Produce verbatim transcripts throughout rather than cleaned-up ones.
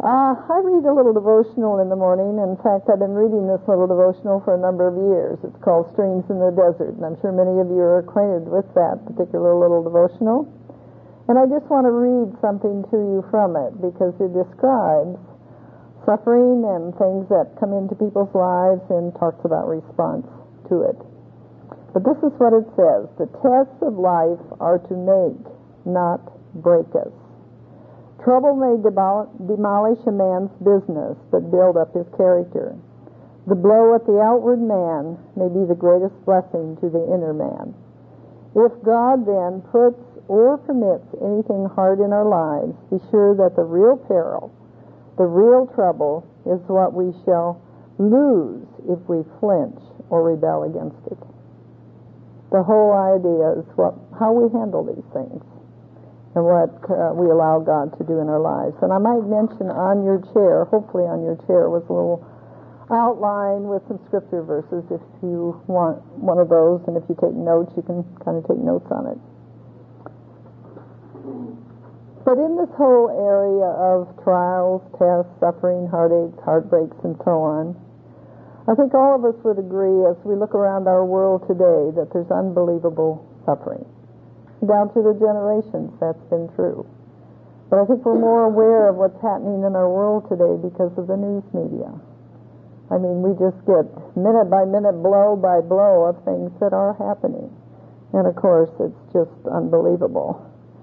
Uh, I read a little devotional in the morning. In fact, I've been reading this little devotional for a number of years. It's called Streams in the Desert, and I'm sure many of you are acquainted with that particular little devotional. And I just want to read something to you from it because it describes suffering and things that come into people's lives and talks about response to it. But this is what it says: the tests of life are to make, not break us. Trouble may demolish a man's business, but build up his character. The blow at the outward man may be the greatest blessing to the inner man. If God then puts or permits anything hard in our lives, be sure that the real peril, the real trouble, is what we shall lose if we flinch or rebel against it. The whole idea is what, how we handle these things and what uh, we allow God to do in our lives. And I might mention on your chair, hopefully on your chair, was a little outline with some scripture verses if you want one of those, and if you take notes, you can kind of take notes on it. But in this whole area of trials, tests, suffering, heartaches, heartbreaks, and so on, I think all of us would agree as we look around our world today that there's unbelievable suffering. Down through the generations, that's been true. But I think we're more aware of what's happening in our world today because of the news media. I mean, we just get minute by minute, blow by blow of things that are happening. And of course, it's just unbelievable.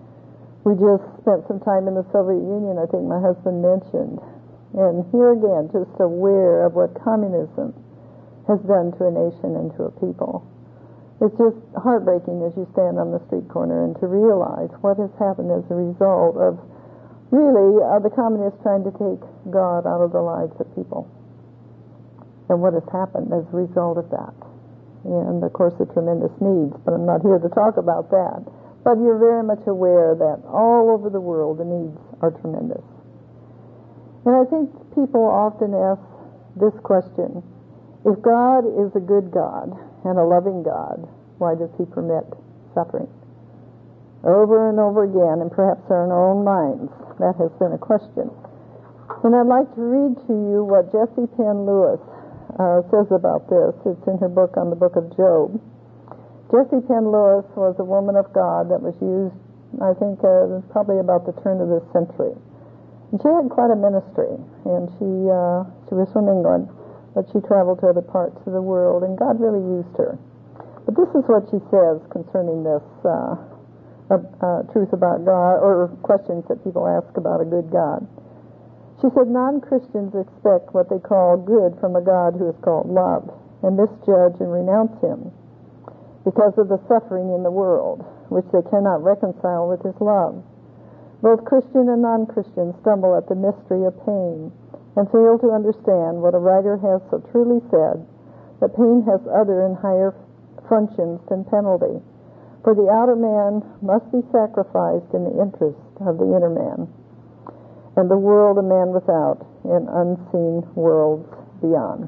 We just spent some time in the Soviet Union, I think my husband mentioned. And here again, just aware of what communism has done to a nation and to a people. It's just heartbreaking as you stand on the street corner and to realize what has happened as a result of really uh, the communists trying to take God out of the lives of people. And what has happened as a result of that. And of course the tremendous needs, but I'm not here to talk about that. But you're very much aware that all over the world the needs are tremendous. And I think people often ask this question: if God is a good God and a loving God, why does he permit suffering? Over and over again, and perhaps in our own minds, that has been a question. And I'd like to read to you what Jessie Penn Lewis uh, says about this. It's in her book on the book of Job. Jessie Penn Lewis was a woman of God that was used, I think, uh, probably about the turn of this century. And she had quite a ministry, and she uh, she was from England, but she traveled to other parts of the world, and God really used her. But this is what she says concerning this uh, uh, uh, truth about God, or questions that people ask about a good God. She said, non-Christians expect what they call good from a God who is called love, and misjudge and renounce him because of the suffering in the world, which they cannot reconcile with his love. Both Christian and non-Christian stumble at the mystery of pain and fail to understand what a writer has so truly said, that pain has other and higher functions than penalty. For the outer man must be sacrificed in the interest of the inner man, and the world a man without, and unseen worlds beyond.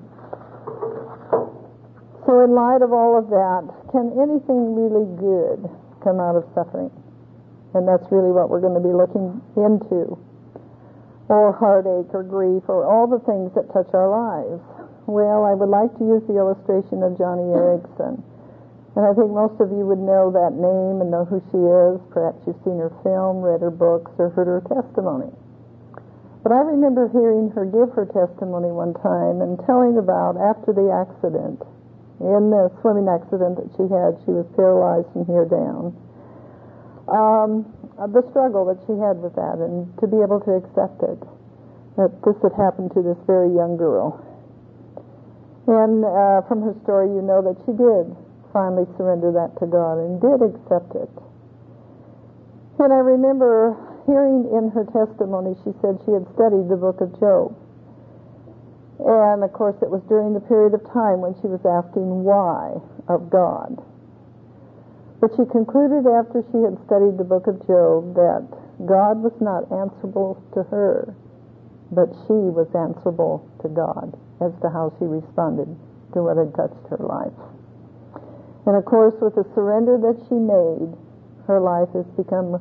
So in light of all of that, can anything really good come out of suffering? And that's really what we're going to be looking into. Or heartache or grief or all the things that touch our lives. Well, I would like to use the illustration of Joni Eareckson. And I think most of you would know that name and know who she is. Perhaps you've seen her film, read her books, or heard her testimony. But I remember hearing her give her testimony one time and telling about after the accident, in the swimming accident that she had, she was paralyzed from here down. Um, the struggle that she had with that, and to be able to accept it, that this had happened to this very young girl. And uh, from her story, you know that she did finally surrender that to God and did accept it. And I remember hearing in her testimony, she said she had studied the book of Job. And of course, it was during the period of time when she was asking why of God. But she concluded after she had studied the book of Job that God was not answerable to her, but she was answerable to God as to how she responded to what had touched her life. And of course, with the surrender that she made, her life has become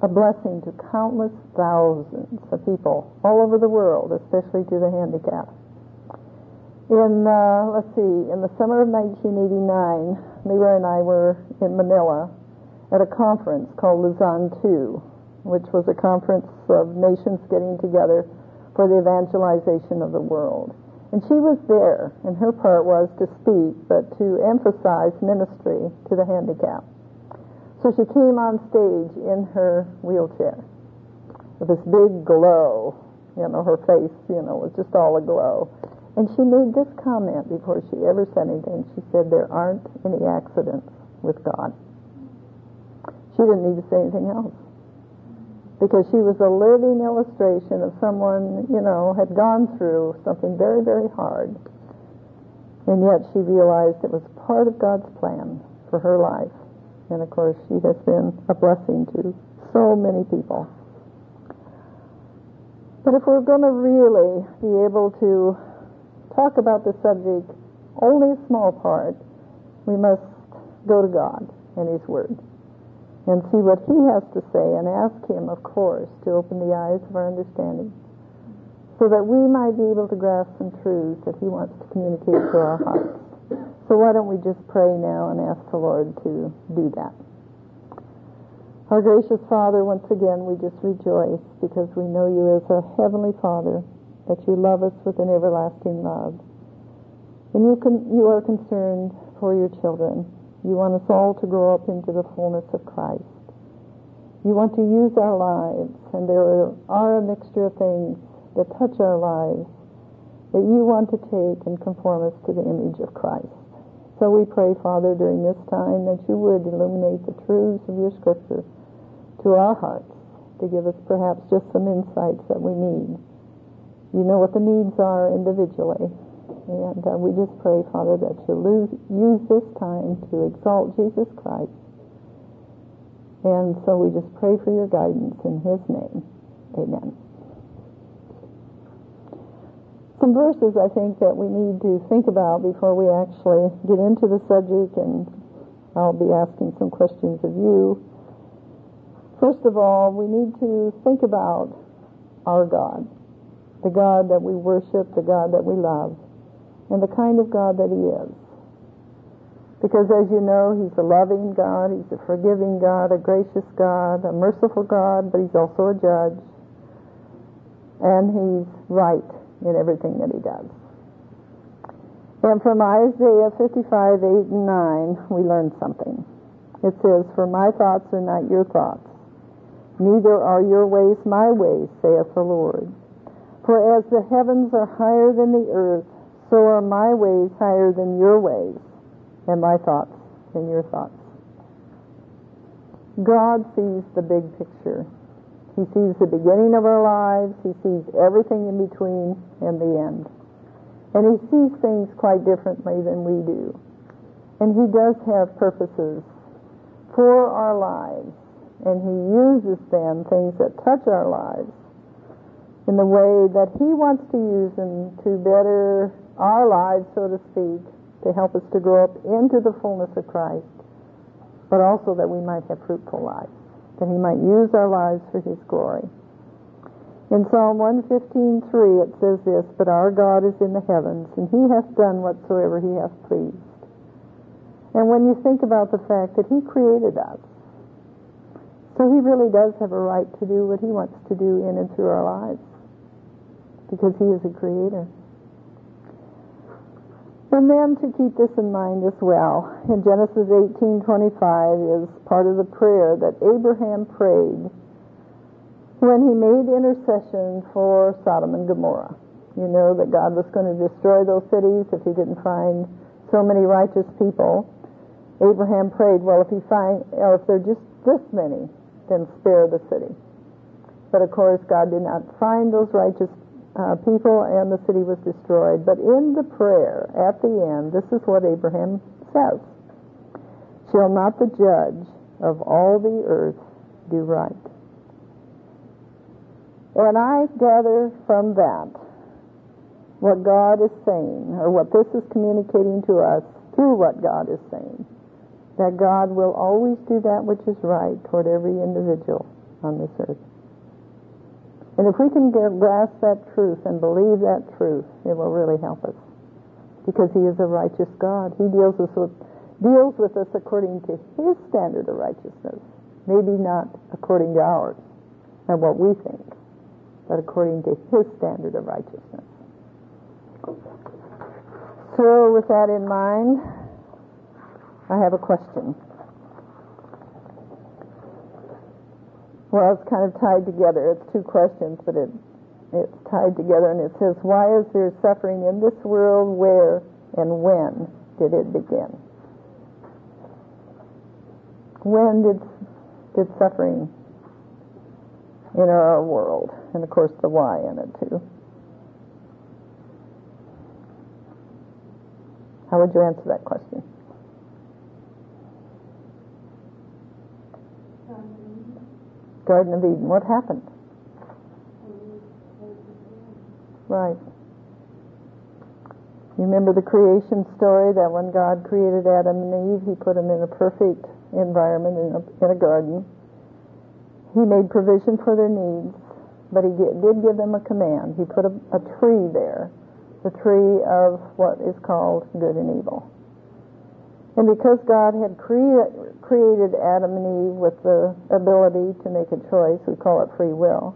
a blessing to countless thousands of people all over the world, especially to the handicapped. In, uh, let's see, in the summer of nineteen eighty-nine, Leroy and I were in Manila at a conference called Luzon two, which was a conference of nations getting together for the evangelization of the world. And she was there, and her part was to speak, but to emphasize ministry to the handicapped. So she came on stage in her wheelchair with this big glow. You know, her face, you know, was just all aglow. And she made this comment before she ever said anything. She said, "There aren't any accidents with God." She didn't need to say anything else, because she was a living illustration of someone, you know, had gone through something very, very hard, and yet she realized it was part of God's plan for her life. And of course, she has been a blessing to so many people. But if we're going to really be able to talk about the subject, only a small part, we must go to God and His Word and see what He has to say, and ask Him, of course, to open the eyes of our understanding so that we might be able to grasp some truths that He wants to communicate to our hearts. So why don't we just pray now and ask the Lord to do that. Our gracious Father, once again, we just rejoice because we know You as a Heavenly Father, that You love us with an everlasting love. And you, can, you are concerned for Your children. You want us all to grow up into the fullness of Christ. You want to use our lives, and there are a mixture of things that touch our lives that You want to take and conform us to the image of Christ. So we pray, Father, during this time that You would illuminate the truths of Your Scripture to our hearts, to give us perhaps just some insights that we need. You know what the needs are individually. And uh, we just pray, Father, that You lose, use this time to exalt Jesus Christ. And so we just pray for Your guidance in His name. Amen. Some verses I think that we need to think about before we actually get into the subject, and I'll be asking some questions of you. First of all, we need to think about our God. The God that we worship, the God that we love, and the kind of God that He is. Because as you know, He's a loving God, He's a forgiving God, a gracious God, a merciful God, but He's also a judge. And He's right in everything that He does. And from Isaiah fifty-five, eight and nine, we learn something. It says, "For my thoughts are not your thoughts, neither are your ways my ways, saith the Lord. For as the heavens are higher than the earth, so are my ways higher than your ways, and my thoughts than your thoughts." God sees the big picture. He sees the beginning of our lives. He sees everything in between and the end. And He sees things quite differently than we do. And He does have purposes for our lives. And He uses then things that touch our lives in the way that He wants to use them to better our lives, so to speak, to help us to grow up into the fullness of Christ, but also that we might have fruitful lives, that He might use our lives for His glory. In Psalm one fifteen, three, it says this, "But our God is in the heavens, and He hath done whatsoever He hath pleased." And when you think about the fact that He created us, so He really does have a right to do what He wants to do in and through our lives, because He is a creator. And then to keep this in mind as well, in Genesis eighteen twenty-five is part of the prayer that Abraham prayed when he made intercession for Sodom and Gomorrah. You know that God was going to destroy those cities if He didn't find so many righteous people. Abraham prayed, well, if He find, or if there are just this many, then spare the city. But of course, God did not find those righteous uh, people, and the city was destroyed. But in the prayer, at the end, this is what Abraham says: "Shall not the judge of all the earth do right?" And I gather from that what God is saying, or what this is communicating to us through what God is saying, that God will always do that which is right toward every individual on this earth. And if we can get, grasp that truth and believe that truth, it will really help us. Because He is a righteous God. He deals us with, deals with us according to His standard of righteousness. Maybe not according to ours and what we think, but according to His standard of righteousness. So with that in mind, I have a question. Well, it's kind of tied together. It's two questions, but it it's tied together, and it says, why is there suffering in this world? Where and when did it begin? When did did suffering enter our world? And of course the why in it too. How would you answer that question? Garden of Eden. What happened? Right. You remember the creation story, that when God created Adam and Eve, He put them in a perfect environment in a, in a garden. He made provision for their needs, but He did, did give them a command. He put a, a tree there, the tree of what is called good and evil. And because God had crea- created Adam and Eve with the ability to make a choice, we call it free will,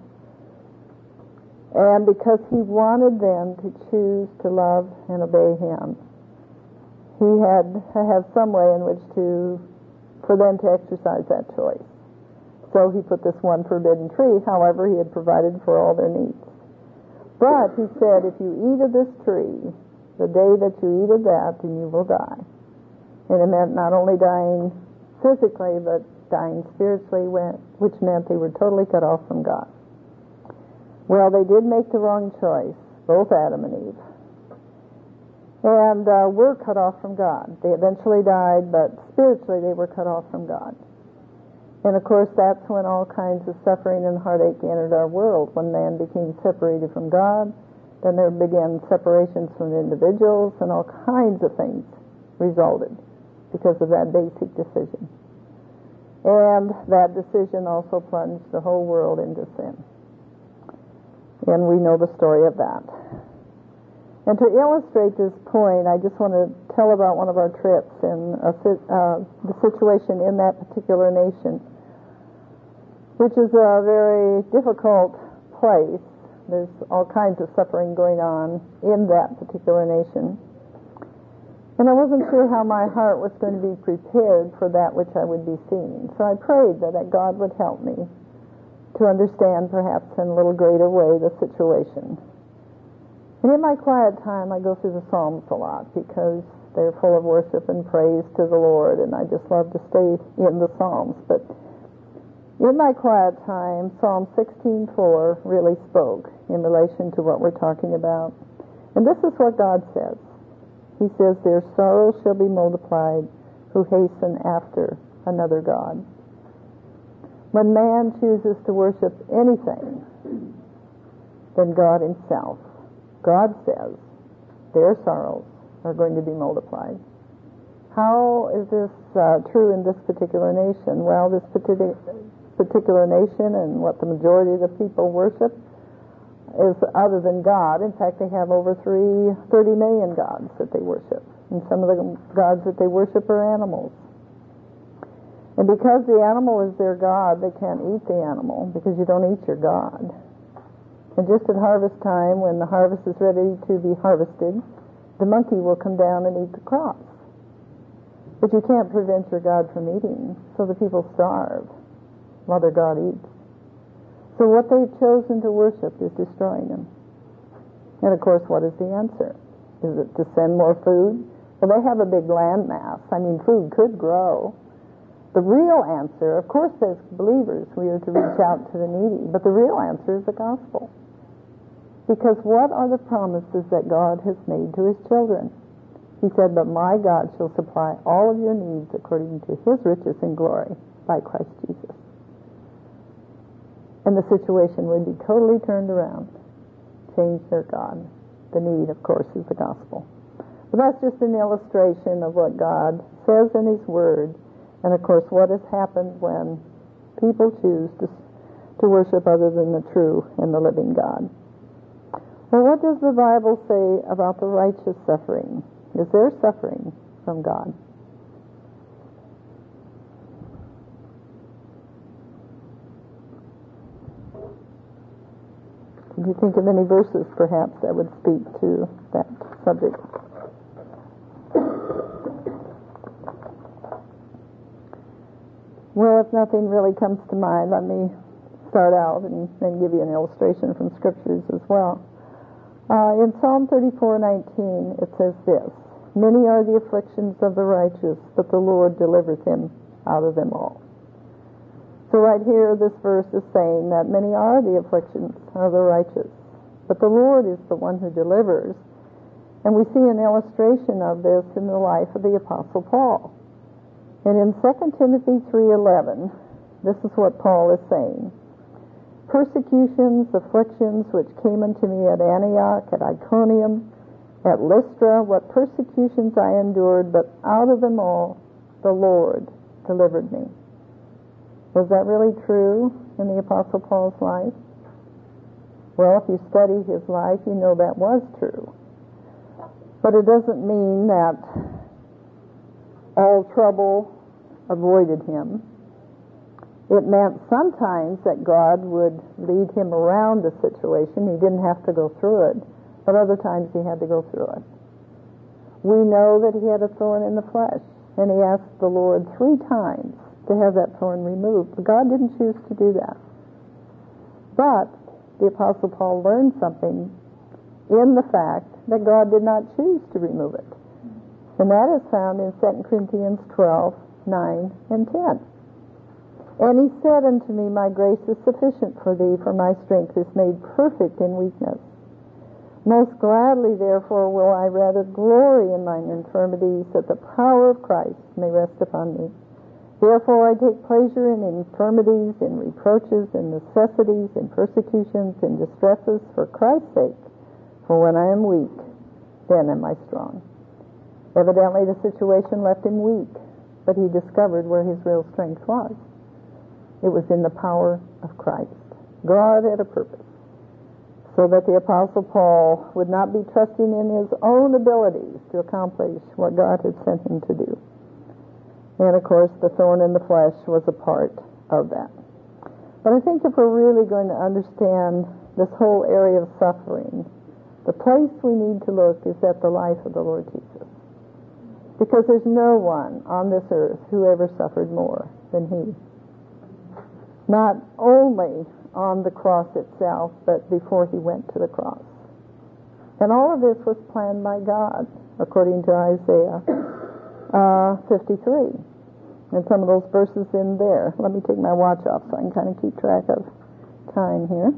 and because He wanted them to choose to love and obey Him, He had to have some way in which to, for them to exercise that choice. So He put this one forbidden tree. However, He had provided for all their needs. But He said, if you eat of this tree, the day that you eat of that, then you will die. And it meant not only dying physically, but dying spiritually, which meant they were totally cut off from God. Well, they did make the wrong choice, both Adam and Eve. And uh, were cut off from God. They eventually died, but spiritually they were cut off from God. And of course, that's when all kinds of suffering and heartache entered our world. When man became separated from God, then there began separations from individuals, and all kinds of things resulted because of that basic decision. And that decision also plunged the whole world into sin. And we know the story of that. And to illustrate this point, I just want to tell about one of our trips and a, uh, the situation in that particular nation, which is a very difficult place. There's all kinds of suffering going on in that particular nation. And I wasn't sure how my heart was going to be prepared for that which I would be seeing. So I prayed that, that God would help me to understand, perhaps in a little greater way, the situation. And in my quiet time, I go through the Psalms a lot because they're full of worship and praise to the Lord, and I just love to stay in the Psalms. But in my quiet time, Psalm sixteen four really spoke in relation to what we're talking about. And this is what God says. He says, their sorrows shall be multiplied who hasten after another God. When man chooses to worship anything than God Himself, God says their sorrows are going to be multiplied. How is this uh, true in this particular nation? Well, this particular particular nation and what the majority of the people worship is other than God. In fact, they have over three, thirty million gods that they worship. And some of the gods that they worship are animals. And because the animal is their God, they can't eat the animal because you don't eat your God. And just at harvest time, when the harvest is ready to be harvested, the monkey will come down and eat the crops. But you can't prevent your God from eating, so the people starve while their God eats. So what they've chosen to worship is destroying them. And of course, what is the answer? Is it to send more food? Well, they have a big land mass. I mean, food could grow. The real answer, of course, as believers, we are to reach out to the needy. But the real answer is the gospel. Because what are the promises that God has made to His children? He said, but my God shall supply all of your needs according to His riches and glory by Christ Jesus. And the situation would be totally turned around. Change their God. The need, of course, is the gospel. But that's just an illustration of what God says in His Word. And, of course, what has happened when people choose to, to worship other than the true and the living God. Well, what does the Bible say about the righteous suffering? Is there suffering from God? Can you think of any verses, perhaps, that would speak to that subject? Well, if nothing really comes to mind, let me start out and then give you an illustration from Scriptures as well. Uh, in Psalm thirty-four nineteen, it says this, "Many are the afflictions of the righteous, but the Lord delivereth him out of them all." So right here, this verse is saying that many are the afflictions of the righteous, but the Lord is the one who delivers. And we see an illustration of this in the life of the Apostle Paul. And in Second Timothy three eleven, this is what Paul is saying. "Persecutions, afflictions, which came unto me at Antioch, at Iconium, at Lystra, what persecutions I endured, but out of them all the Lord delivered me." Was that really true in the Apostle Paul's life? Well, if you study his life, you know that was true. But it doesn't mean that all trouble avoided him. It meant sometimes that God would lead him around a situation. He didn't have to go through it, but other times he had to go through it. We know that he had a thorn in the flesh, and he asked the Lord three times to have that thorn removed. But God didn't choose to do that. But the Apostle Paul learned something in the fact that God did not choose to remove it. And that is found in Second Corinthians twelve nine and ten. "And he said unto me, My grace is sufficient for thee, for my strength is made perfect in weakness. Most gladly, therefore, will I rather glory in mine infirmities, that the power of Christ may rest upon me. Therefore I take pleasure in infirmities, in reproaches, in necessities, in persecutions, in distresses, for Christ's sake. For when I am weak, then am I strong." Evidently the situation left him weak, but he discovered where his real strength was. It was in the power of Christ. God had a purpose, so that the Apostle Paul would not be trusting in his own abilities to accomplish what God had sent him to do. And of course, the thorn in the flesh was a part of that. But I think if we're really going to understand this whole area of suffering, the place we need to look is at the life of the Lord Jesus. Because there's no one on this earth who ever suffered more than he. Not only on the cross itself, but before he went to the cross. And all of this was planned by God, according to Isaiah uh, fifty-three. And some of those verses in there. Let me take my watch off so I can kind of keep track of time here.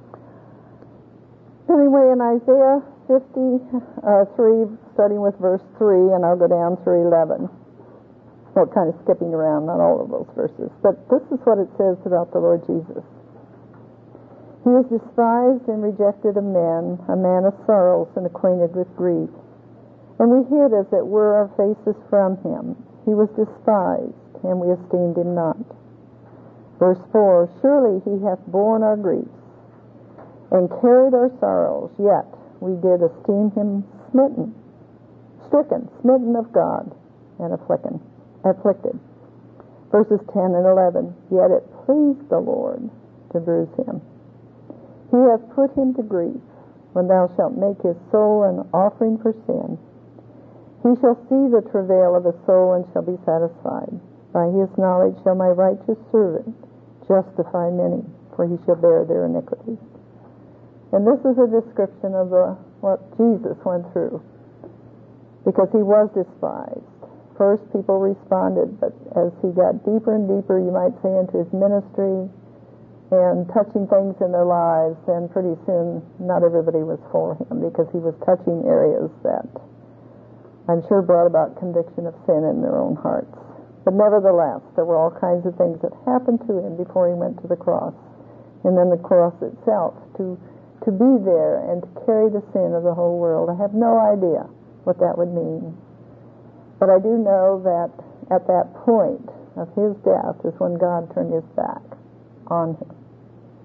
Anyway, in Isaiah fifty-three, starting with verse three, and I'll go down through eleven. Well, kind of skipping around, not all of those verses. But this is what it says about the Lord Jesus. "He is despised and rejected of men, a man of sorrows and acquainted with grief. And we hid, as it were, our faces from him. He was despised, and we esteemed him not." Verse four, "Surely he hath borne our griefs, and carried our sorrows, yet we did esteem him smitten, stricken, smitten of God, and afflicted. afflicted. Verses ten and eleven, "Yet it pleased the Lord to bruise him. He hath put him to grief. When thou shalt make his soul an offering for sin, he shall see the travail of his soul and shall be satisfied. By his knowledge shall my righteous servant justify many, for he shall bear their iniquities." And this is a description of the, what Jesus went through, because he was despised. First, people responded, but as he got deeper and deeper, you might say, into his ministry and touching things in their lives, then pretty soon not everybody was for him, because he was touching areas that I'm sure brought about conviction of sin in their own hearts. But nevertheless, there were all kinds of things that happened to him before he went to the cross. And then the cross itself, to to be there and to carry the sin of the whole world. I have no idea what that would mean. But I do know that at that point of his death is when God turned his back on him.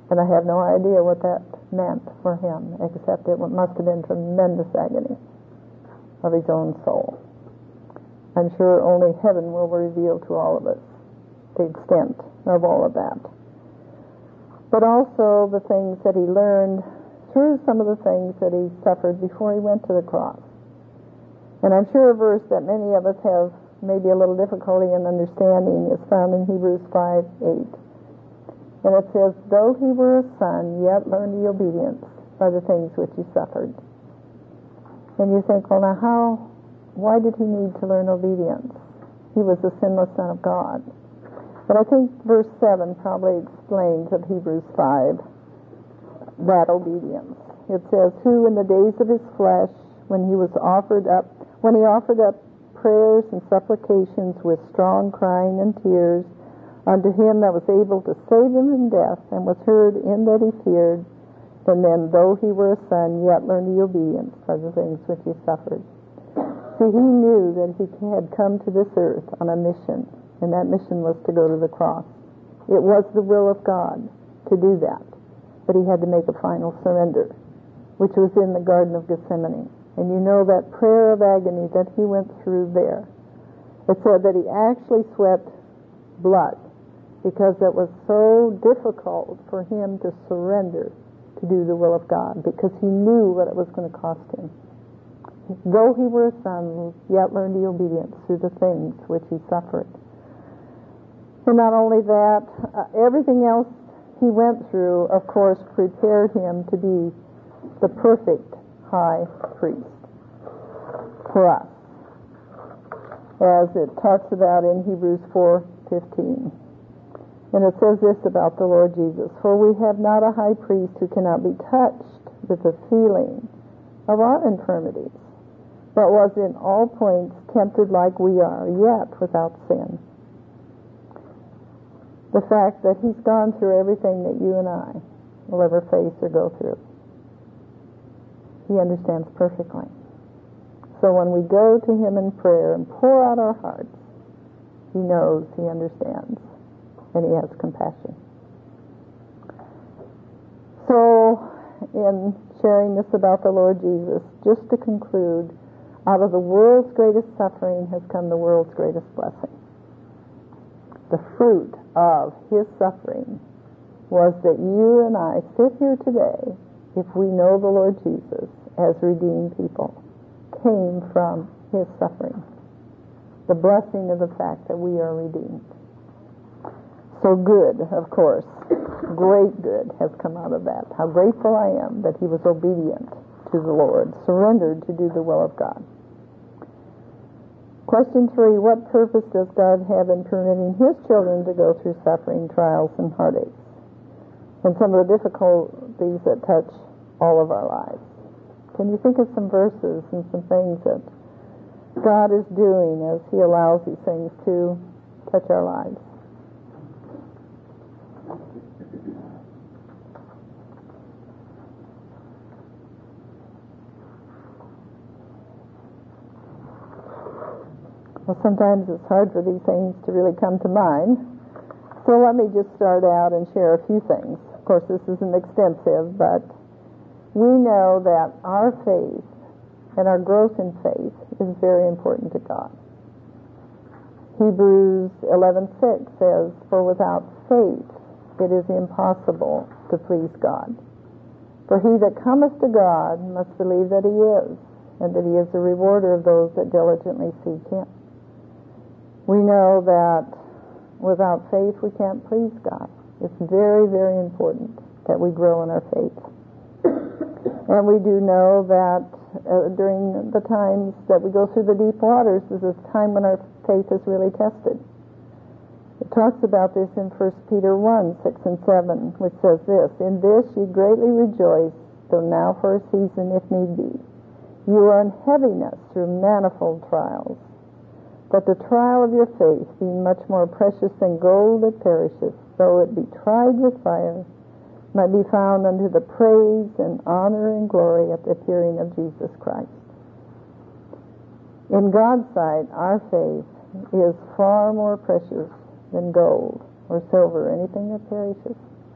And I have no idea what that meant for him, except it must have been tremendous agony of his own soul. I'm sure only heaven will reveal to all of us the extent of all of that. But also the things that he learned through some of the things that he suffered before he went to the cross. And I'm sure a verse that many of us have maybe a little difficulty in understanding is found in Hebrews five eight. And it says, though he were a son, yet learned the obedience by the things which he suffered. And you think, well, now how, why did he need to learn obedience? He was the sinless Son of God. But I think verse seven probably explains of Hebrews five that obedience. It says, who in the days of his flesh, when he was offered up, when he offered up prayers and supplications with strong crying and tears unto him that was able to save him from death, and was heard in that he feared, and then, though he were a son, yet learned the obedience by the things which he suffered. See, he knew that he had come to this earth on a mission, and that mission was to go to the cross. It was the will of God to do that, but he had to make a final surrender, which was in the Garden of Gethsemane. And you know that prayer of agony that he went through there. It said that he actually sweat blood, because it was so difficult for him to surrender to do the will of God, because he knew what it was going to cost him. Though he were a son, yet learned the obedience through the things which he suffered. And not only that, uh, everything else he went through, of course, prepared him to be the perfect high priest for us, as it talks about in Hebrews four fifteen. And it says this about the Lord Jesus, for we have not a high priest who cannot be touched with the feeling of our infirmities, but was in all points tempted like we are, yet without sin. The fact that he's gone through everything that you and I will ever face or go through, he understands perfectly. So when we go to him in prayer and pour out our hearts, he knows, he understands, and he has compassion. So, in sharing this about the Lord Jesus, just to conclude, out of the world's greatest suffering has come the world's greatest blessing. The fruit of his suffering was that you and I sit here today, if we know the Lord Jesus as redeemed people, came from his suffering. The blessing of the fact that we are redeemed. So good, of course, great good has come out of that. How grateful I am that he was obedient to the Lord, surrendered to do the will of God. Question three, what purpose does God have in permitting his children to go through suffering, trials, and heartaches? And some of the difficulties that touch all of our lives. Can you think of some verses and some things that God is doing as he allows these things to touch our lives? Well, sometimes it's hard for these things to really come to mind. So let me just start out and share a few things. Of course, this isn't extensive, but we know that our faith and our growth in faith is very important to God. Hebrews eleven six says, for without faith it is impossible to please God. For he that cometh to God must believe that he is, and that he is the rewarder of those that diligently seek him. We know that without faith we can't please God. It's very, very important that we grow in our faith. And we do know that uh, during the times that we go through the deep waters is a time when our faith is really tested. It talks about this in First Peter one, six and seven, which says this, in this ye greatly rejoice, though now for a season, if need be, you are in heaviness through manifold trials, but the trial of your faith, being much more precious than gold that perisheth, though it be tried with fire, might be found unto the praise and honor and glory at the appearing of Jesus Christ. In God's sight, our faith is far more precious than gold or silver, anything that perishes.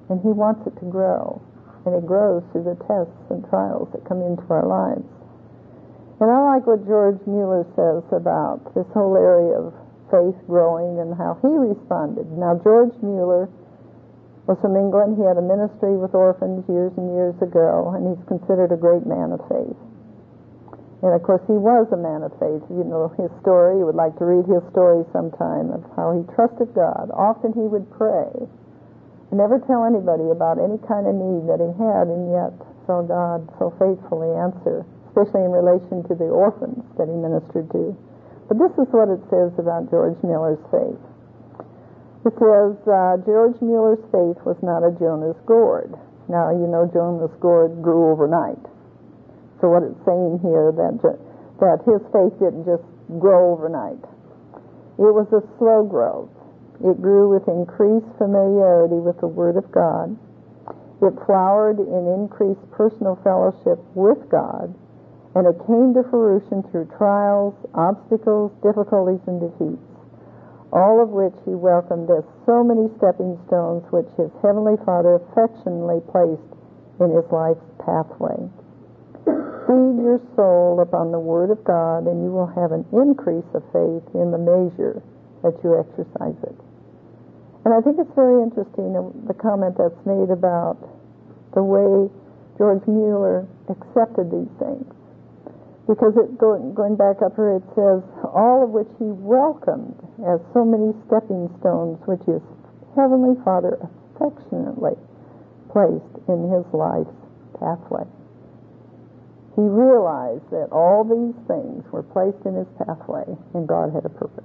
and He wants it to grow. And it grows through the tests and trials that come into our lives. And I like what George Mueller says about this whole area of faith growing and how he responded. Now, George Mueller was from England. He had a ministry with orphans years and years ago, and he's considered a great man of faith. And, of course, he was a man of faith. You know his story. You would like to read his story sometime of how he trusted God. Often he would pray and never tell anybody about any kind of need that he had, and yet saw God so faithfully answer, especially in relation to the orphans that he ministered to. But this is what it says about George Mueller's faith. It says, uh, George Mueller's faith was not a Jonah's gourd. Now, you know Jonah's gourd grew overnight. So what it's saying here, that, that his faith didn't just grow overnight. It was a slow growth. It grew with increased familiarity with the Word of God. It flowered in increased personal fellowship with God, and it came to fruition through trials, obstacles, difficulties, and defeats, all of which he welcomed as so many stepping stones which his Heavenly Father affectionately placed in his life's pathway. Feed your soul upon the Word of God, and you will have an increase of faith in the measure that you exercise it. And I think it's very interesting, the comment that's made about the way George Mueller accepted these things. Because it, going, going back up here, it says, all of which he welcomed as so many stepping stones which his Heavenly Father affectionately placed in his life's pathway. He realized that all these things were placed in his pathway, and God had a purpose.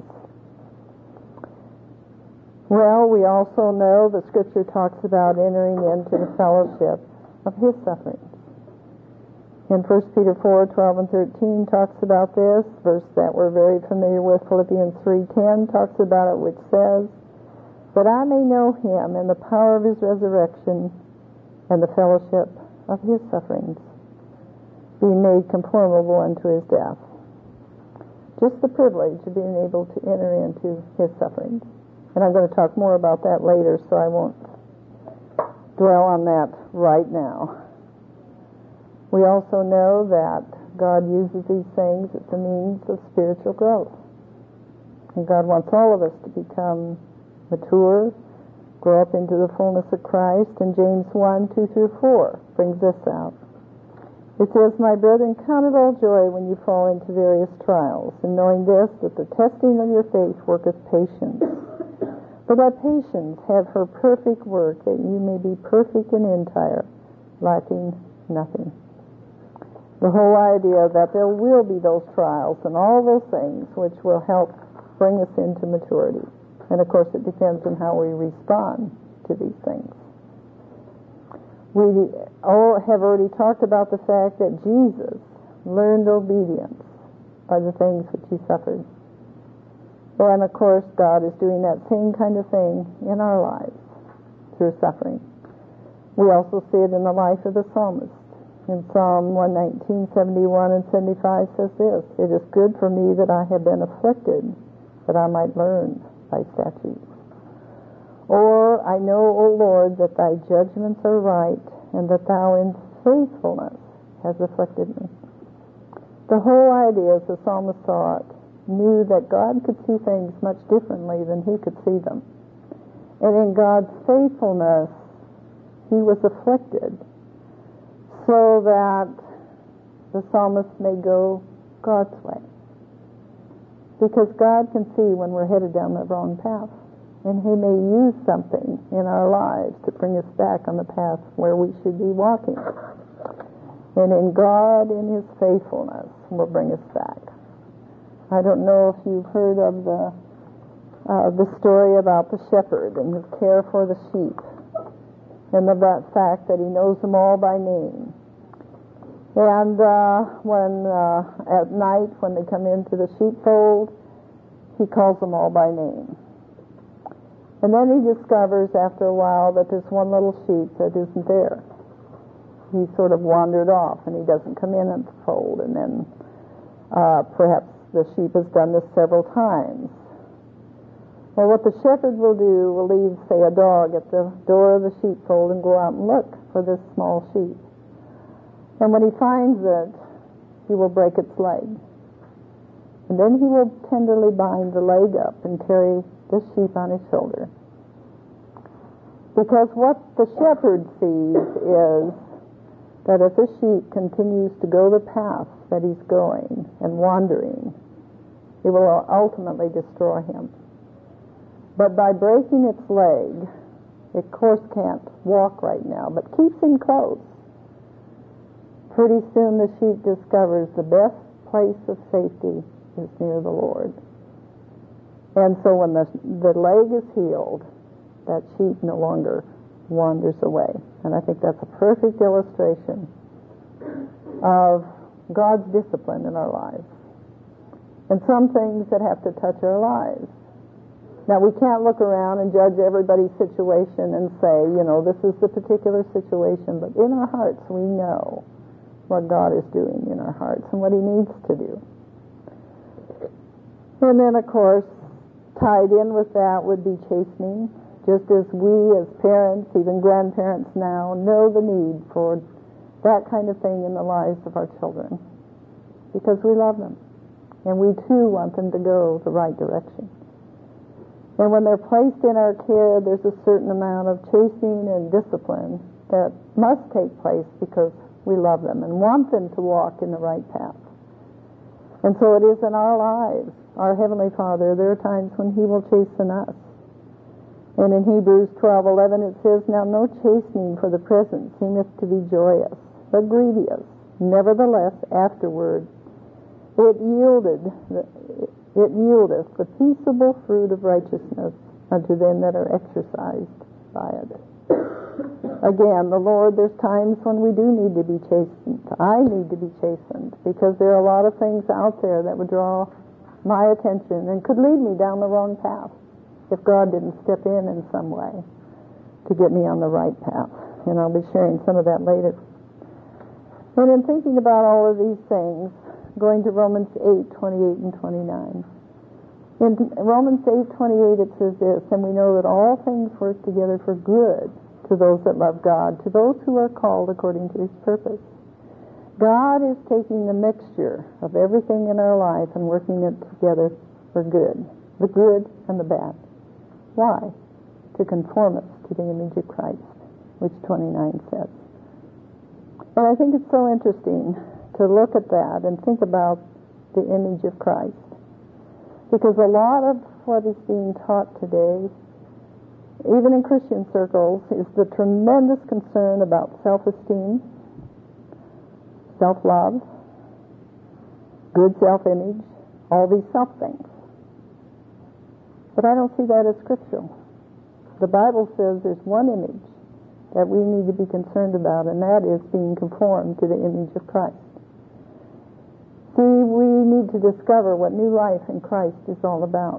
Well, we also know the Scripture talks about entering into the fellowship of His sufferings. In First Peter four, twelve and thirteen talks about this. Verse that we're very familiar with, Philippians three ten, talks about it, which says, that I may know Him and the power of His resurrection and the fellowship of His sufferings, being made conformable unto His death. Just the privilege of being able to enter into His sufferings. And I'm going to talk more about that later, so I won't dwell on that right now. We also know that God uses these things as a means of spiritual growth. And God wants all of us to become mature, grow up into the fullness of Christ, and James one, two through four brings this out. It says, my brethren, count it all joy when you fall into various trials, and knowing this, that the testing of your faith worketh patience. But that patience have her perfect work, that you may be perfect and entire, lacking nothing. The whole idea that there will be those trials and all those things which will help bring us into maturity. And of course it depends on how we respond to these things. We all have already talked about the fact that Jesus learned obedience by the things which He suffered. Well, and of course, God is doing that same kind of thing in our lives through suffering. We also see it in the life of the psalmist. In Psalm one nineteen, seventy-one and seventy-five says this, it is good for me that I have been afflicted, that I might learn thy statutes. Or, I know, O Lord, that thy judgments are right, and that thou in faithfulness hast afflicted me. The whole idea, as the psalmist saw it, knew that God could see things much differently than he could see them. And in God's faithfulness, he was afflicted so that the psalmist may go God's way. Because God can see when we're headed down the wrong path. And He may use something in our lives to bring us back on the path where we should be walking. And in God, in His faithfulness, will bring us back. I don't know if you've heard of the uh, the story about the shepherd and his care for the sheep, and of that fact that he knows them all by name. And uh, when uh, at night, when they come into the sheepfold, he calls them all by name. And then he discovers after a while that there's one little sheep that isn't there. He sort of wandered off, and he doesn't come in at the fold. And then uh, perhaps the sheep has done this several times. Well, what the shepherd will do will leave, say, a dog at the door of the sheepfold and go out and look for this small sheep. And when he finds it, he will break its leg. And then he will tenderly bind the leg up and carry the sheep on his shoulder. Because what the shepherd sees is that if the sheep continues to go the path that he's going and wandering, it will ultimately destroy him. But by breaking its leg, it of course can't walk right now, but keeps him close. Pretty soon the sheep discovers the best place of safety is near the Lord. And so when the, the leg is healed, that sheep no longer wanders away. And I think that's a perfect illustration of God's discipline in our lives. And some things that have to touch our lives. Now, we can't look around and judge everybody's situation and say, you know, this is the particular situation, but in our hearts we know what God is doing in our hearts and what he needs to do. And then, of course, tied in with that would be chastening, just as we as parents, even grandparents now, know the need for that kind of thing in the lives of our children, because we love them, and we too want them to go the right direction. And when they're placed in our care, there's a certain amount of chastening and discipline that must take place because we love them and want them to walk in the right path. And so it is in our lives. Our Heavenly Father, there are times when he will chasten us. And in Hebrews twelve eleven it says, "Now no chastening for the present seemeth to be joyous, but grievous. Nevertheless, afterward it yielded the, it yieldeth the peaceable fruit of righteousness unto them that are exercised by it." Again, the Lord, there's times when we do need to be chastened. I need to be chastened because there are a lot of things out there that would draw my attention and could lead me down the wrong path if God didn't step in in some way to get me on the right path. And I'll be sharing some of that later. And in thinking about all of these things, going to Romans eight twenty-eight and twenty-nine. In Romans eight twenty-eight it says this, "And we know that all things work together for good to those that love God, to those who are called according to his purpose." God is taking the mixture of everything in our life and working it together for good, the good and the bad. Why? To conform us to the image of Christ, which twenty-nine says. And I think it's so interesting to look at that and think about the image of Christ. Because a lot of what is being taught today, even in Christian circles, is the tremendous concern about self-esteem, self-love, good self-image, all these self-things. But I don't see that as scriptural. The Bible says there's one image that we need to be concerned about, and that is being conformed to the image of Christ. See, we need to discover what new life in Christ is all about.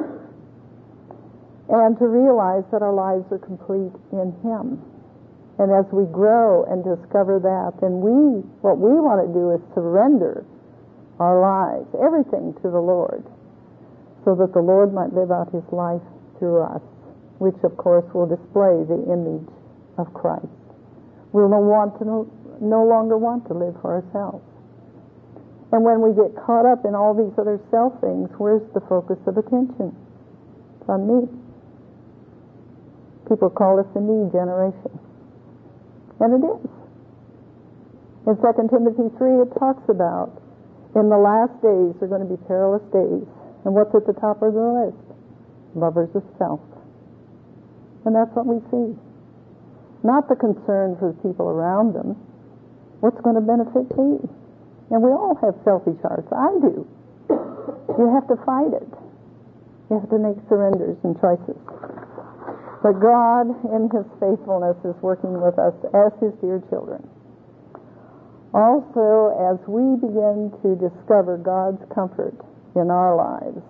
And to realize that our lives are complete in him. And as we grow and discover that, then we, what we want to do is surrender our lives, everything to the Lord, so that the Lord might live out his life through us, which of course will display the image of Christ. We'll no, want to no, no longer want to live for ourselves. And when we get caught up in all these other self things, where's the focus of attention? It's on me. People call us the me generation. And it is. In Second Timothy three it talks about in the last days are going to be perilous days. And what's at the top of the list? Lovers of self. And that's what we see. Not the concern for the people around them. What's going to benefit me? And we all have selfish hearts. I do. You have to fight it. You have to make surrenders and choices. But God, in his faithfulness, is working with us as his dear children. Also, as we begin to discover God's comfort in our lives,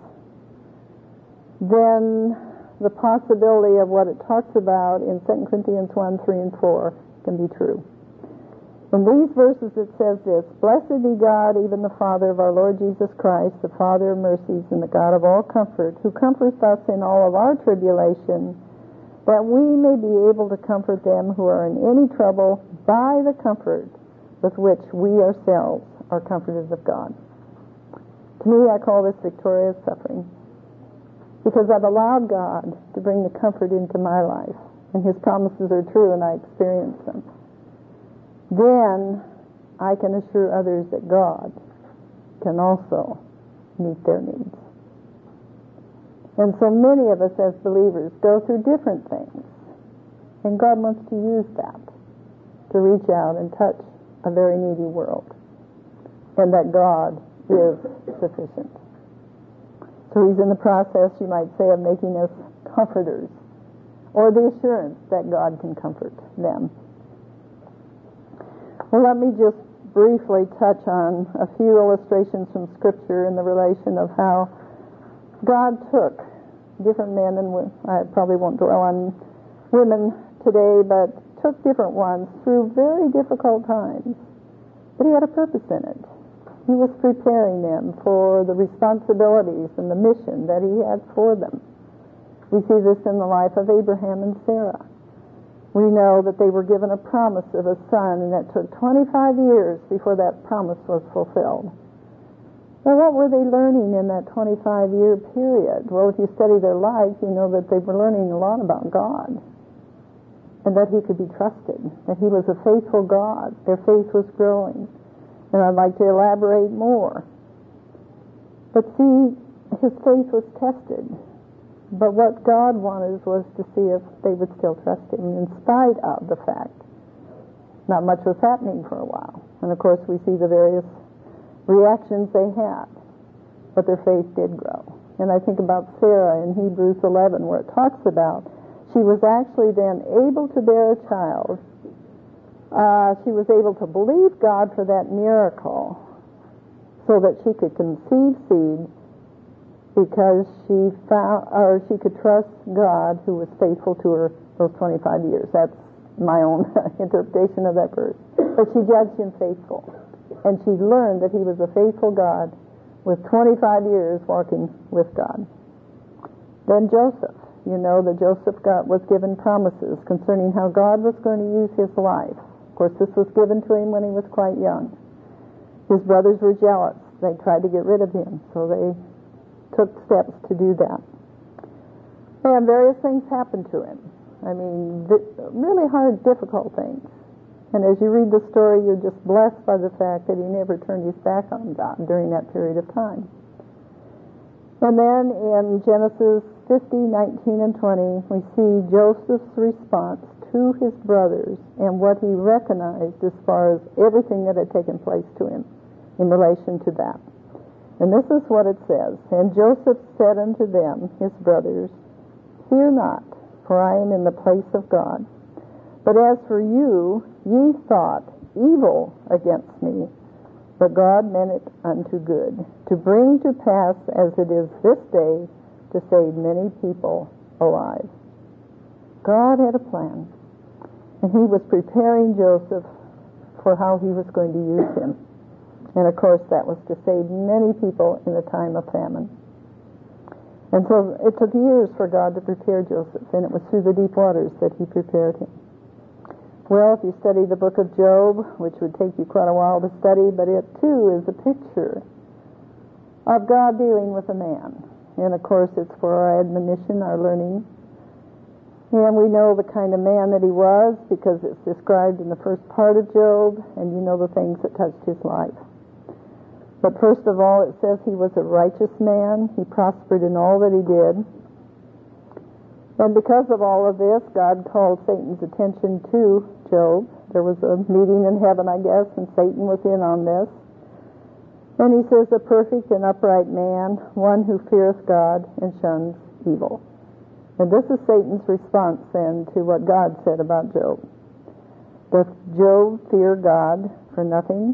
then the possibility of what it talks about in Second Corinthians one, three, and four can be true. In these verses it says this, "Blessed be God, even the Father of our Lord Jesus Christ, the Father of mercies and the God of all comfort, who comforts us in all of our tribulation, that we may be able to comfort them who are in any trouble by the comfort with which we ourselves are comforted of God." To me, I call this victorious suffering, because I've allowed God to bring the comfort into my life, and His promises are true, and I experience them. Then I can assure others that God can also meet their needs. And so many of us as believers go through different things, and God wants to use that to reach out and touch a very needy world, and that God is sufficient. So He's in the process, you might say, of making us comforters, or the assurance that God can comfort them. Well, let me just briefly touch on a few illustrations from Scripture in the relation of how God took different men and women. I probably won't dwell on women today, but took different ones through very difficult times. But He had a purpose in it. He was preparing them for the responsibilities and the mission that He had for them. We see this in the life of Abraham and Sarah. We know that they were given a promise of a son, and it took twenty-five years before that promise was fulfilled. Well, what were they learning in that twenty-five-year period? Well, if you study their lives, you know that they were learning a lot about God, and that He could be trusted, that He was a faithful God. Their faith was growing. And I'd like to elaborate more. But see, his faith was tested. But what God wanted was to see if they would still trust Him in spite of the fact not much was happening for a while. And of course we see the various reactions they had. But their faith did grow. And I think about Sarah in Hebrews eleven, where it talks about she was actually then able to bear a child. Uh, she was able to believe God for that miracle so that she could conceive seed, because she found, or she could trust God who was faithful to her those twenty-five years. That's my own interpretation of that verse. But she judged Him faithful. And she learned that He was a faithful God with twenty-five years walking with God. Then Joseph, you know that Joseph got, was given promises concerning how God was going to use his life. Of course, this was given to him when he was quite young. His brothers were jealous. They tried to get rid of him, so they took steps to do that. And various things happened to him. I mean, really hard, difficult things. And as you read the story, you're just blessed by the fact that he never turned his back on God during that period of time. And then in Genesis fifty, nineteen, and twenty, we see Joseph's response to his brothers and what he recognized as far as everything that had taken place to him in relation to that. And this is what it says. And Joseph said unto them, his brothers, Fear not, for I am in the place of God. But as for you, ye thought evil against me, but God meant it unto good, to bring to pass as it is this day, to save many people alive. God had a plan, and He was preparing Joseph for how He was going to use him. And of course that was to save many people in the time of famine. And so it took years for God to prepare Joseph, and it was through the deep waters that He prepared him. Well, if you study the book of Job, which would take you quite a while to study, but it too is a picture of God dealing with a man. And of course it's for our admonition, our learning. And we know the kind of man that he was because it's described in the first part of Job, and you know the things that touched his life. But first of all, it says he was a righteous man. He prospered in all that he did. And because of all of this, God called Satan's attention to Job. There was a meeting in heaven, I guess, and Satan was in on this. And he says, a perfect and upright man, one who feareth God and shuns evil. And this is Satan's response then to what God said about Job. Doth Job fear God for nothing?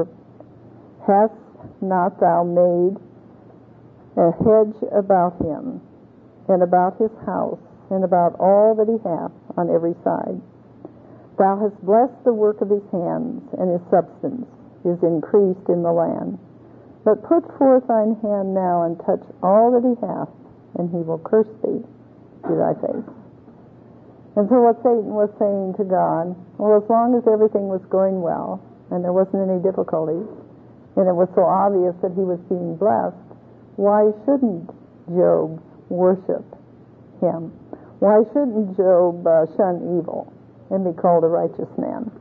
Hast not thou made a hedge about him, and about his house, and about all that he hath on every side? Thou hast blessed the work of his hands, and his substance is increased in the land. But put forth thine hand now, and touch all that he hath, and he will curse thee to thy face. And so what Satan was saying to God, well, as long as everything was going well, and there wasn't any difficulties, and it was so obvious that he was being blessed, why shouldn't Job worship him? Why shouldn't Job uh, shun evil and be called a righteous man?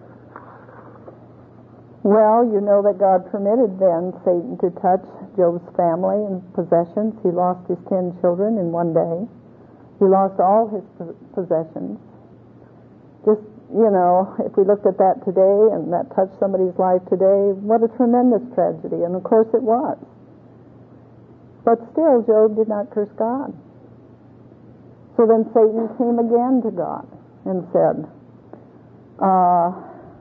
Well, you know that God permitted then Satan to touch Job's family and possessions. He lost his ten children in one day. He lost all his possessions. Just, you know, if we looked at that today and that touched somebody's life today, what a tremendous tragedy. And of course it was. But still, Job did not curse God. So then Satan came again to God and said, uh,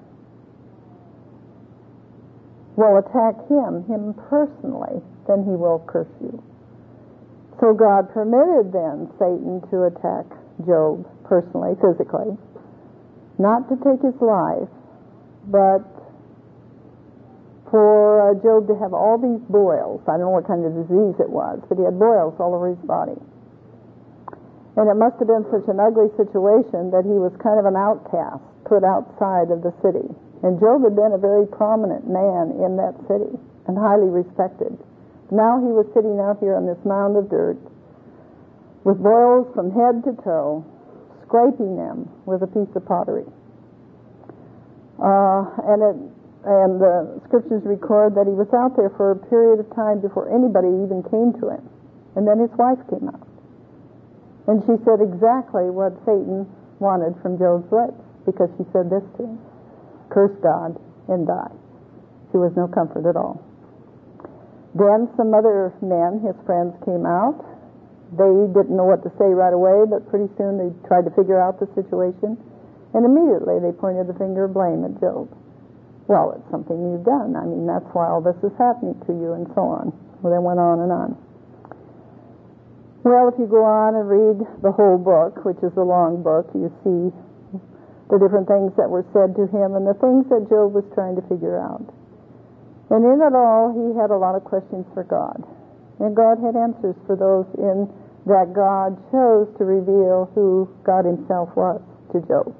well, attack him, him personally, then he will curse you. So God permitted then Satan to attack Job personally, physically, not to take his life, but for uh, Job to have all these boils. I don't know what kind of disease it was, but he had boils all over his body. And it must have been such an ugly situation that he was kind of an outcast, put outside of the city. And Job had been a very prominent man in that city and highly respected. Now he was sitting out here on this mound of dirt with boils from head to toe, scraping them with a piece of pottery. Uh, and it, and the scriptures record that he was out there for a period of time before anybody even came to him. And then his wife came out. And she said exactly what Satan wanted from Job's lips, because she said this to him: curse God and die. She was no comfort at all. Then some other men, his friends, came out. They didn't know what to say right away, but pretty soon they tried to figure out the situation. And immediately they pointed the finger of blame at Job. Well, it's something you've done. I mean, that's why all this is happening to you, and so on. Well, they went on and on. Well, if you go on and read the whole book, which is a long book, you see the different things that were said to him and the things that Job was trying to figure out. And in it all, he had a lot of questions for God. And God had answers for those in that God chose to reveal who God himself was to Job.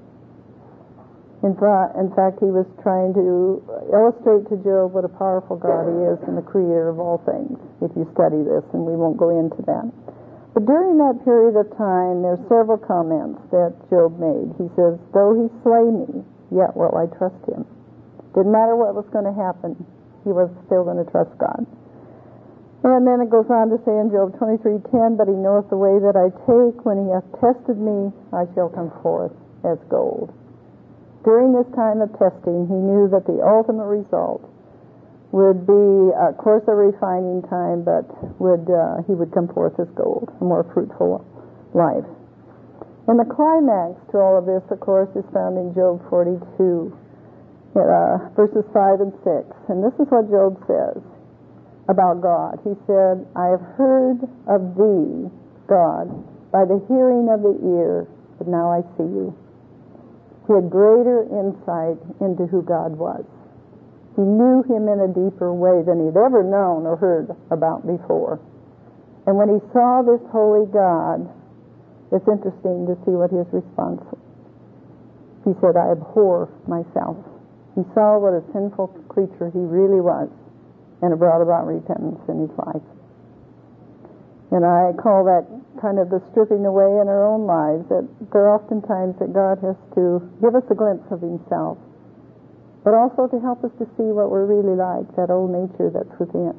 In, fa- in fact, he was trying to illustrate to Job what a powerful God he is and the creator of all things, if you study this, and we won't go into that. But during that period of time, there are several comments that Job made. He says, though he slay me, yet will I trust him. Didn't matter what was going to happen, he was still going to trust God. And then it goes on to say in Job twenty-three ten, but he knoweth the way that I take. When he hath tested me, I shall come forth as gold. During this time of testing, he knew that the ultimate result would be, of course, a refining time, but would uh, he would come forth as gold, a more fruitful life. And the climax to all of this, of course, is found in Job forty-two, uh, verses five and six. And this is what Job says about God. He said, I have heard of thee, God, by the hearing of the ear, but now I see you. He had greater insight into who God was. He knew him in a deeper way than he'd ever known or heard about before. And when he saw this holy God, it's interesting to see what his response was. He said, I abhor myself. He saw what a sinful creature he really was, and it brought about repentance in his life. And I call that kind of the stripping away in our own lives, that there are often times that God has to give us a glimpse of himself, but also to help us to see what we're really like, that old nature that's within,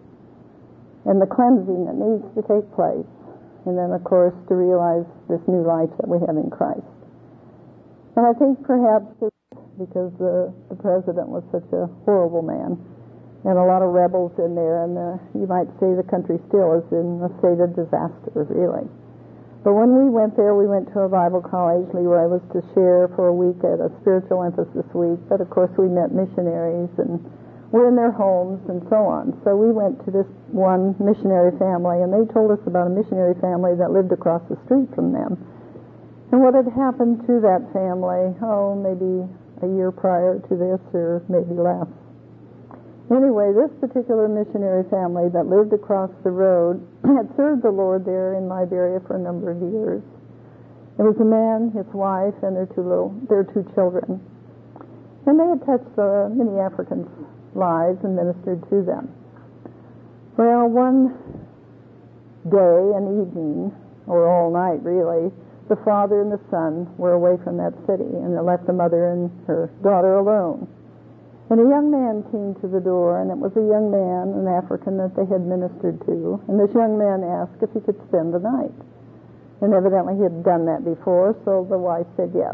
and the cleansing that needs to take place, and then, of course, to realize this new life that we have in Christ. And I think perhaps because the, the president was such a horrible man, and a lot of rebels in there, and uh, you might say the country still is in a state of disaster, really. But when we went there, we went to a Bible college. Leroy was to share for a week at a spiritual emphasis week, but of course we met missionaries, and we're in their homes and so on. So we went to this one missionary family, and they told us about a missionary family that lived across the street from them. And what had happened to that family, oh, maybe a year prior to this or maybe less. Anyway, this particular missionary family that lived across the road had served the Lord there in Liberia for a number of years. It was a man, his wife, and their two little, their two children. And they had touched uh, many Africans' lives and ministered to them. Well, one day and evening, or all night really, the father and the son were away from that city, and they left the mother and her daughter alone. And a young man came to the door, and it was a young man, an African that they had ministered to, and this young man asked if he could spend the night. And evidently he had done that before, so the wife said yes.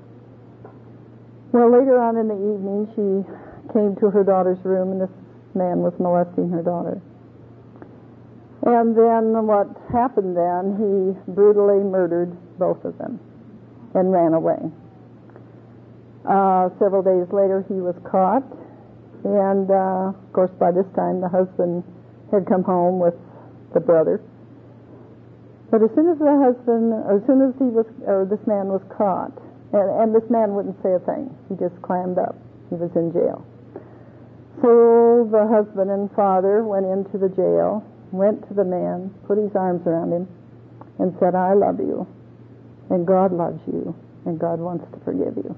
Well, later on in the evening, she came to her daughter's room, and this man was molesting her daughter. And then what happened then, he brutally murdered both of them and ran away. Uh, several days later, he was caught, and uh, of course, by this time, the husband had come home with the brother. But as soon as the husband, or as soon as he was, or this man was caught, and, and this man wouldn't say a thing, he just clammed up. He was in jail. So the husband and father went into the jail, went to the man, put his arms around him, and said, "I love you, and God loves you, and God wants to forgive you."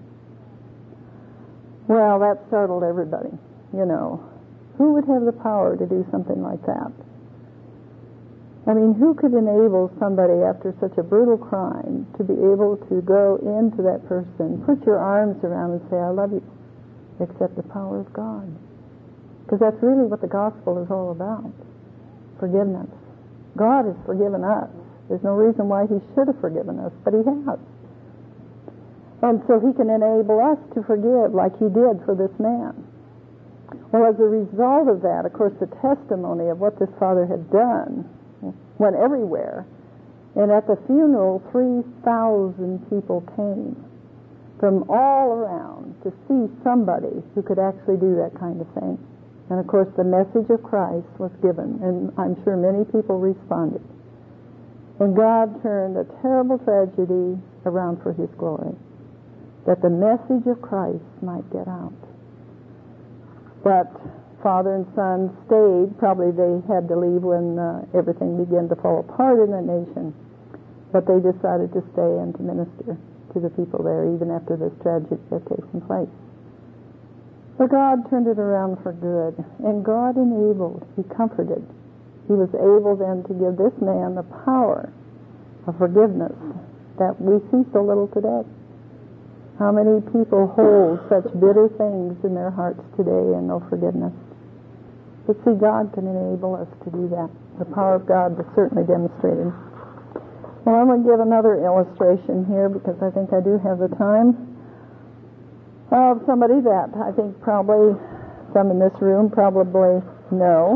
Well, that startled everybody, you know. Who would have the power to do something like that? I mean, who could enable somebody after such a brutal crime to be able to go into that person, put your arms around and say, "I love you," except the power of God? Because that's really what the gospel is all about. Forgiveness. God has forgiven us. There's no reason why he should have forgiven us, but he has. And so he can enable us to forgive like he did for this man. Well, as a result of that, of course, the testimony of what this father had done went everywhere. And at the funeral, three thousand people came from all around to see somebody who could actually do that kind of thing. And of course, the message of Christ was given, and I'm sure many people responded. And God turned a terrible tragedy around for his glory, that the message of Christ might get out. But father and son stayed. Probably they had to leave when uh, everything began to fall apart in the nation. But they decided to stay and to minister to the people there, even after this tragedy had taken place. But God turned it around for good, and God enabled, he comforted. He was able then to give this man the power of forgiveness that we see so little today. How many people hold such bitter things in their hearts today and no forgiveness? But see, God can enable us to do that. The power of God was certainly demonstrated. Well, I'm going to give another illustration here because I think I do have the time, of somebody that I think probably some in this room probably know.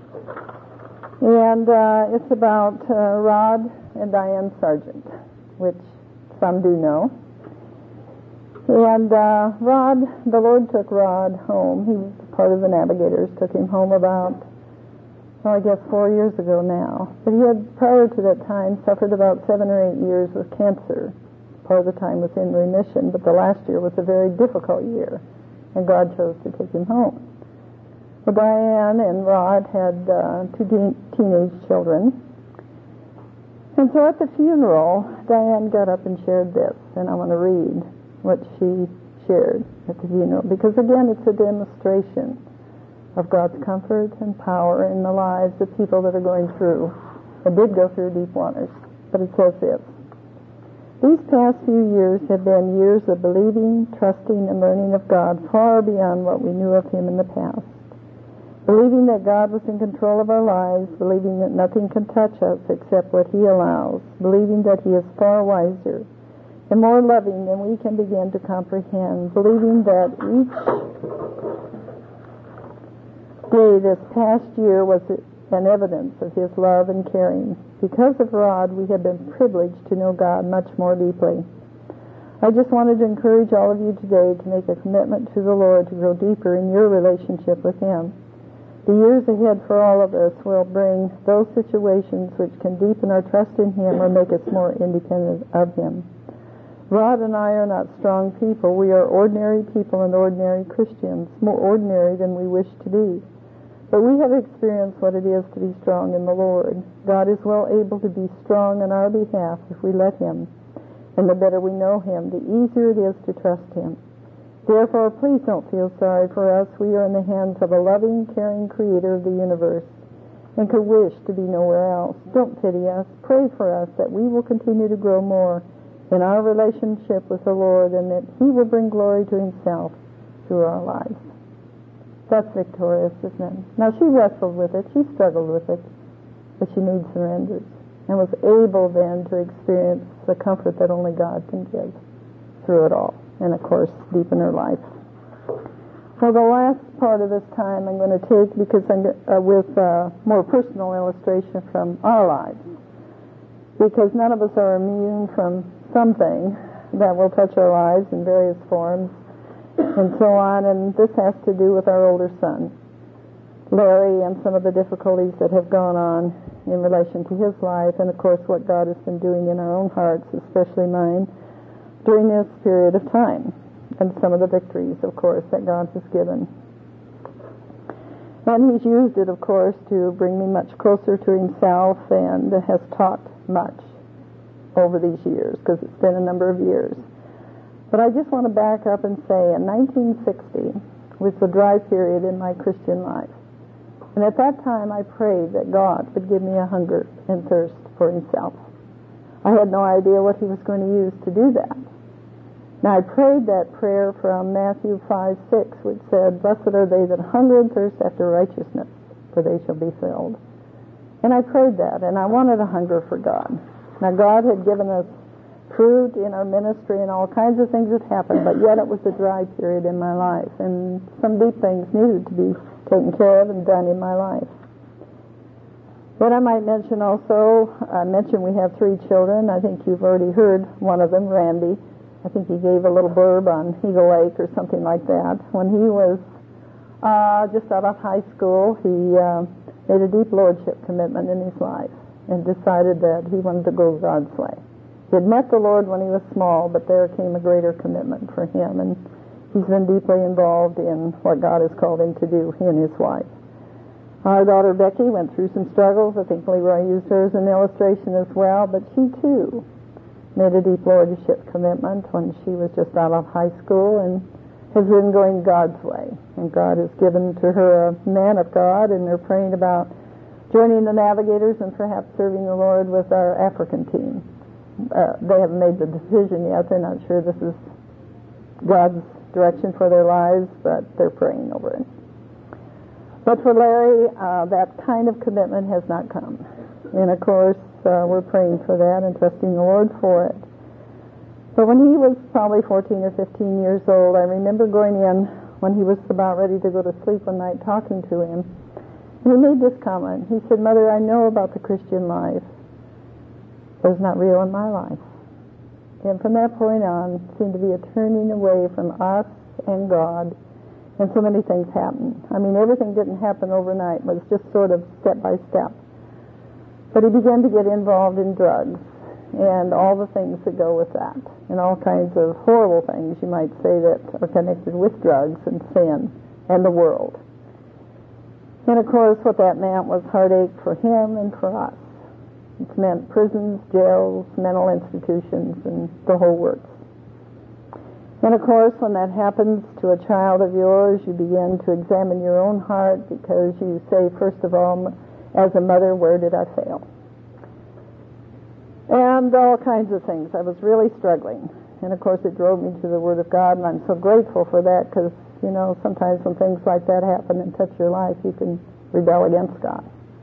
And uh, it's about uh, Rod and Diane Sargent, which some do know. And uh, Rod, the Lord took Rod home. He was part of the Navigators, took him home about, well, I guess four years ago now. But he had, prior to that time, suffered about seven or eight years with cancer. Part of the time was in remission, but the last year was a very difficult year, and God chose to take him home. Well, Diane and Rod had uh, two de- teenage children. And so at the funeral, Diane got up and shared this, and I want to read what she shared at the funeral, because again, it's a demonstration of God's comfort and power in the lives of people that are going through, and did go through deep waters. But it says this: "These past few years have been years of believing, trusting, and learning of God far beyond what we knew of him in the past. Believing that God was in control of our lives, believing that nothing can touch us except what he allows, believing that he is far wiser and more loving than we can begin to comprehend, believing that each day this past year was an evidence of his love and caring. Because of Rod, we have been privileged to know God much more deeply. I just wanted to encourage all of you today to make a commitment to the Lord to grow deeper in your relationship with him. The years ahead for all of us will bring those situations which can deepen our trust in him or make us more independent of him. Rod and I are not strong people. We are ordinary people and ordinary Christians, more ordinary than we wish to be. But we have experienced what it is to be strong in the Lord. God is well able to be strong on our behalf if we let Him. And the better we know Him, the easier it is to trust Him. Therefore, please don't feel sorry for us. We are in the hands of a loving, caring Creator of the universe and could wish to be nowhere else. Don't pity us. Pray for us that we will continue to grow more in our relationship with the Lord and that He will bring glory to Himself through our lives. That's victorious, isn't it? Now, she wrestled with it. She struggled with it. But she made surrenders and was able then to experience the comfort that only God can give through it all. And, of course, deepen her life. So the last part of this time I'm going to take because I'm uh, with a more personal illustration from our lives. Because none of us are immune from something that will touch our lives in various forms and so on. And this has to do with our older son, Larry, and some of the difficulties that have gone on in relation to his life. And, of course, what God has been doing in our own hearts, especially mine, during this period of time, and some of the victories, of course, that God has given. And He's used it, of course, to bring me much closer to Himself and has taught much over these years, because it's been a number of years. But I just want to back up and say, in nineteen sixty was the dry period in my Christian life. And at that time, I prayed that God would give me a hunger and thirst for Himself. I had no idea what He was going to use to do that. Now, I prayed that prayer from Matthew five six, which said, "Blessed are they that hunger and thirst after righteousness, for they shall be filled." And I prayed that, and I wanted a hunger for God. Now, God had given us fruit in our ministry, and all kinds of things had happened, but yet it was a dry period in my life, and some deep things needed to be taken care of and done in my life. But I might mention also, I mentioned we have three children. I think you've already heard one of them, Randy. I think he gave a little blurb on Eagle Lake or something like that. When he was uh, just out of high school, he uh, made a deep lordship commitment in his life and decided that he wanted to go God's way. He had met the Lord when he was small, but there came a greater commitment for him, and he's been deeply involved in what God has called him to do, he and his wife. Our daughter Becky went through some struggles. I think Leroy used her as an illustration as well, but she too made a deep lordship commitment when she was just out of high school and has been going God's way. And God has given to her a man of God, and they're praying about joining the Navigators and perhaps serving the Lord with our African team. Uh, they haven't made the decision yet. They're not sure this is God's direction for their lives, but they're praying over it. But for Larry, uh, that kind of commitment has not come. And, of course, uh, we're praying for that and trusting the Lord for it. But when he was probably fourteen or fifteen years old, I remember going in when he was about ready to go to sleep one night talking to him. And he made this comment. He said, "Mother, I know about the Christian life, but it's not real in my life." And from that point on, it seemed to be a turning away from us and God. And so many things happened. I mean, everything didn't happen overnight. It was just sort of step by step. But he began to get involved in drugs and all the things that go with that, and all kinds of horrible things, you might say, that are connected with drugs and sin and the world. And, of course, what that meant was heartache for him and for us. It meant prisons, jails, mental institutions, and the whole works. And, of course, when that happens to a child of yours, you begin to examine your own heart, because you say, first of all, as a mother, where did I fail? And all kinds of things. I was really struggling. And, of course, it drove me to the Word of God, and I'm so grateful for that, because, you know, sometimes when things like that happen and touch your life, you can rebel against God.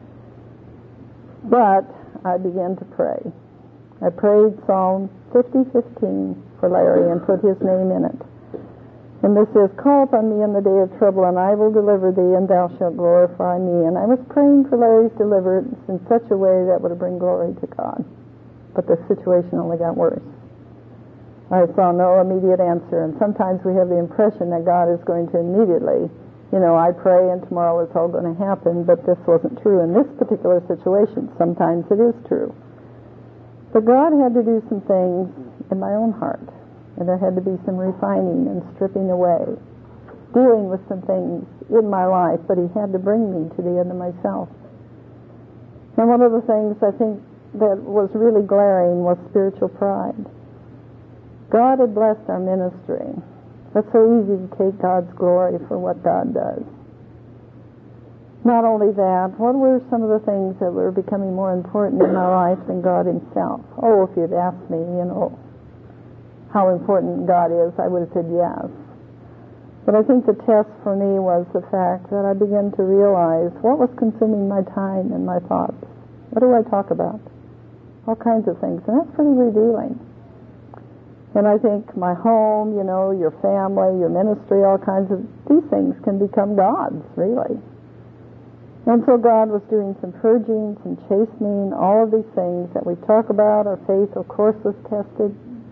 But I began to pray. I prayed Psalm fifty fifteen for Larry and put his name in it. And this is, "Call upon me in the day of trouble, and I will deliver thee, and thou shalt glorify me." And I was praying for Larry's deliverance in such a way that would bring glory to God. But the situation only got worse. I saw no immediate answer, and sometimes we have the impression that God is going to immediately, you know, I pray and tomorrow it's all going to happen, but this wasn't true in this particular situation. Sometimes it is true. But God had to do some things in my own heart. And there had to be some refining and stripping away, dealing with some things in my life, but he had to bring me to the end of myself. And one of the things I think that was really glaring was spiritual pride. God had blessed our ministry. It's so easy to take God's glory for what God does. Not only that, what were some of the things that were becoming more important in my life than God himself? Oh, if you'd asked me, you know, how important God is, I would have said yes. But I think the test for me was the fact that I began to realize what was consuming my time and my thoughts. What do I talk about? All kinds of things, and that's pretty revealing. And I think my home, you know, your family, your ministry, all kinds of, these things can become gods, really. And so God was doing some purging, some chastening, all of these things that we talk about. Our faith, of course, was tested.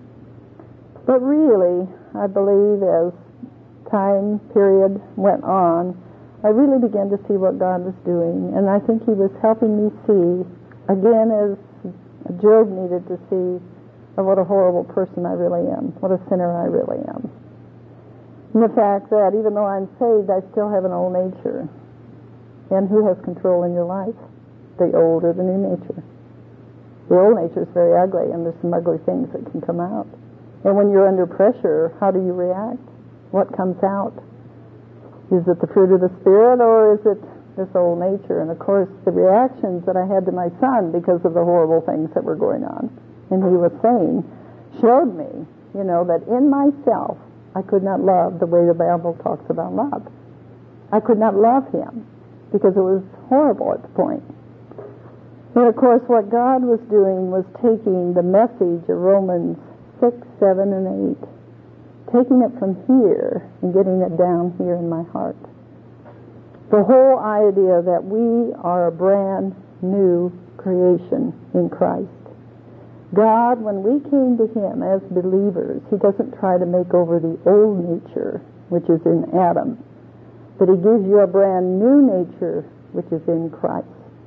But really, I believe as time period went on, I really began to see what God was doing. And I think he was helping me see, again, as Job needed to see, of what a horrible person I really am, what a sinner I really am. And the fact that even though I'm saved, I still have an old nature. And who has control in your life? The old or the new nature? The old nature is very ugly, and there's some ugly things that can come out. And when you're under pressure, how do you react? What comes out? Is it the fruit of the Spirit, or is it this old nature? And of course, the reactions that I had to my son because of the horrible things that were going on, and he was saying, showed me, you know, that in myself, I could not love the way the Bible talks about love. I could not love him, because it was horrible at the point. And of course, what God was doing was taking the message of Romans six, seven, and eight, taking it from here and getting it down here in my heart. The whole idea that we are a brand new creation in Christ. God, when we came to him as believers, he doesn't try to make over the old nature, which is in Adam, but he gives you a brand new nature, which is in Christ.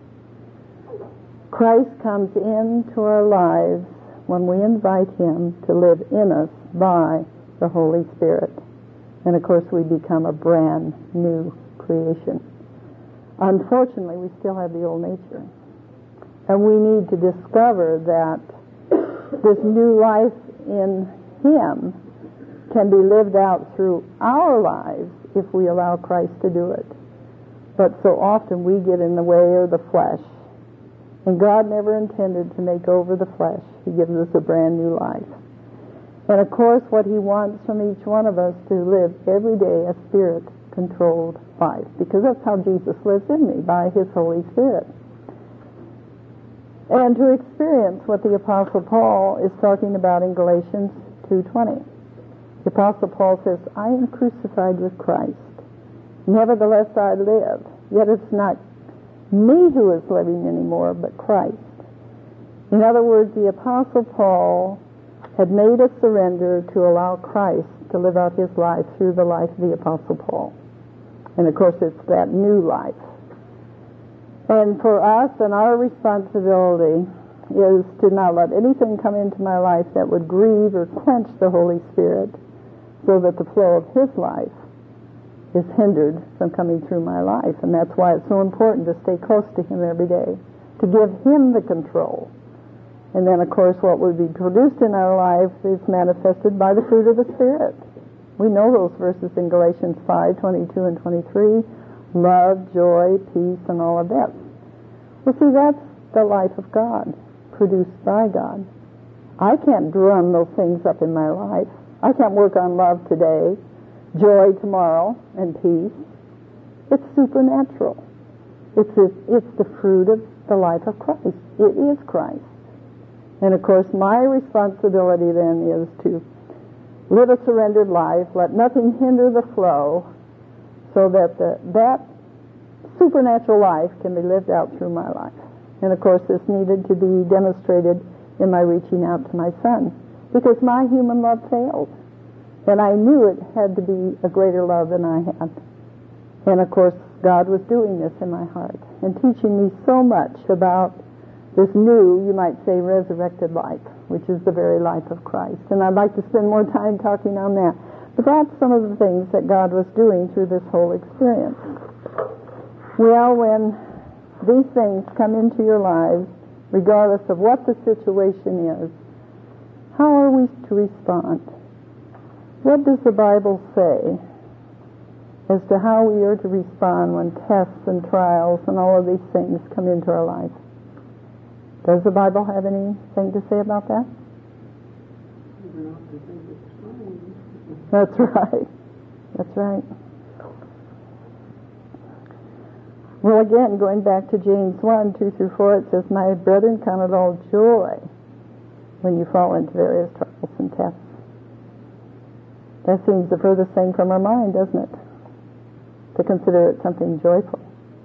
Christ comes into our lives when we invite him to live in us by the Holy Spirit. And of course, we become a brand new creation. Unfortunately, we still have the old nature. And we need to discover that this new life in him can be lived out through our lives if we allow Christ to do it. But so often we get in the way of the flesh. And God never intended to make over the flesh. He gives us a brand new life. And of course, what he wants from each one of us to live every day a Spirit-controlled life. Because that's how Jesus lives in me, by his Holy Spirit. And to experience what the Apostle Paul is talking about in Galatians two twenty. The Apostle Paul says, I am crucified with Christ. Nevertheless I live. Yet it's not me who is living anymore, but Christ. In other words, the Apostle Paul had made a surrender to allow Christ to live out his life through the life of the Apostle Paul. And of course, it's that new life. And for us, and our responsibility is to not let anything come into my life that would grieve or quench the Holy Spirit, so that the flow of his life is hindered from coming through my life. And that's why it's so important to stay close to him every day, to give him the control. And then, of course, what would be produced in our life is manifested by the fruit of the Spirit. We know those verses in Galatians five, twenty-two and twenty-three, love, joy, peace, and all of that. Well, see, that's the life of God, produced by God. I can't drum those things up in my life. I can't work on love today, joy tomorrow, and peace. It's supernatural. It's, a, it's the fruit of the life of Christ. It is Christ. And of course, my responsibility then is to live a surrendered life, let nothing hinder the flow, so that the, that supernatural life can be lived out through my life. And of course, this needed to be demonstrated in my reaching out to my son, because my human love failed. And I knew it had to be a greater love than I had. And of course, God was doing this in my heart and teaching me so much about this new, you might say, resurrected life. which is the very life of Christ. And I'd like to spend more time talking on that. But that's some of the things that God was doing through this whole experience. Well, when these things come into your lives, regardless of what the situation is, how are we to respond? What does the Bible say as to how we are to respond when tests and trials and all of these things come into our life? Does the Bible have anything to say about that? That's right. That's right. Well, again, going back to James one, two through four, it says, "My brethren, count it all joy when you fall into various trials and tests." That seems the furthest thing from our mind, doesn't it? To consider it something joyful.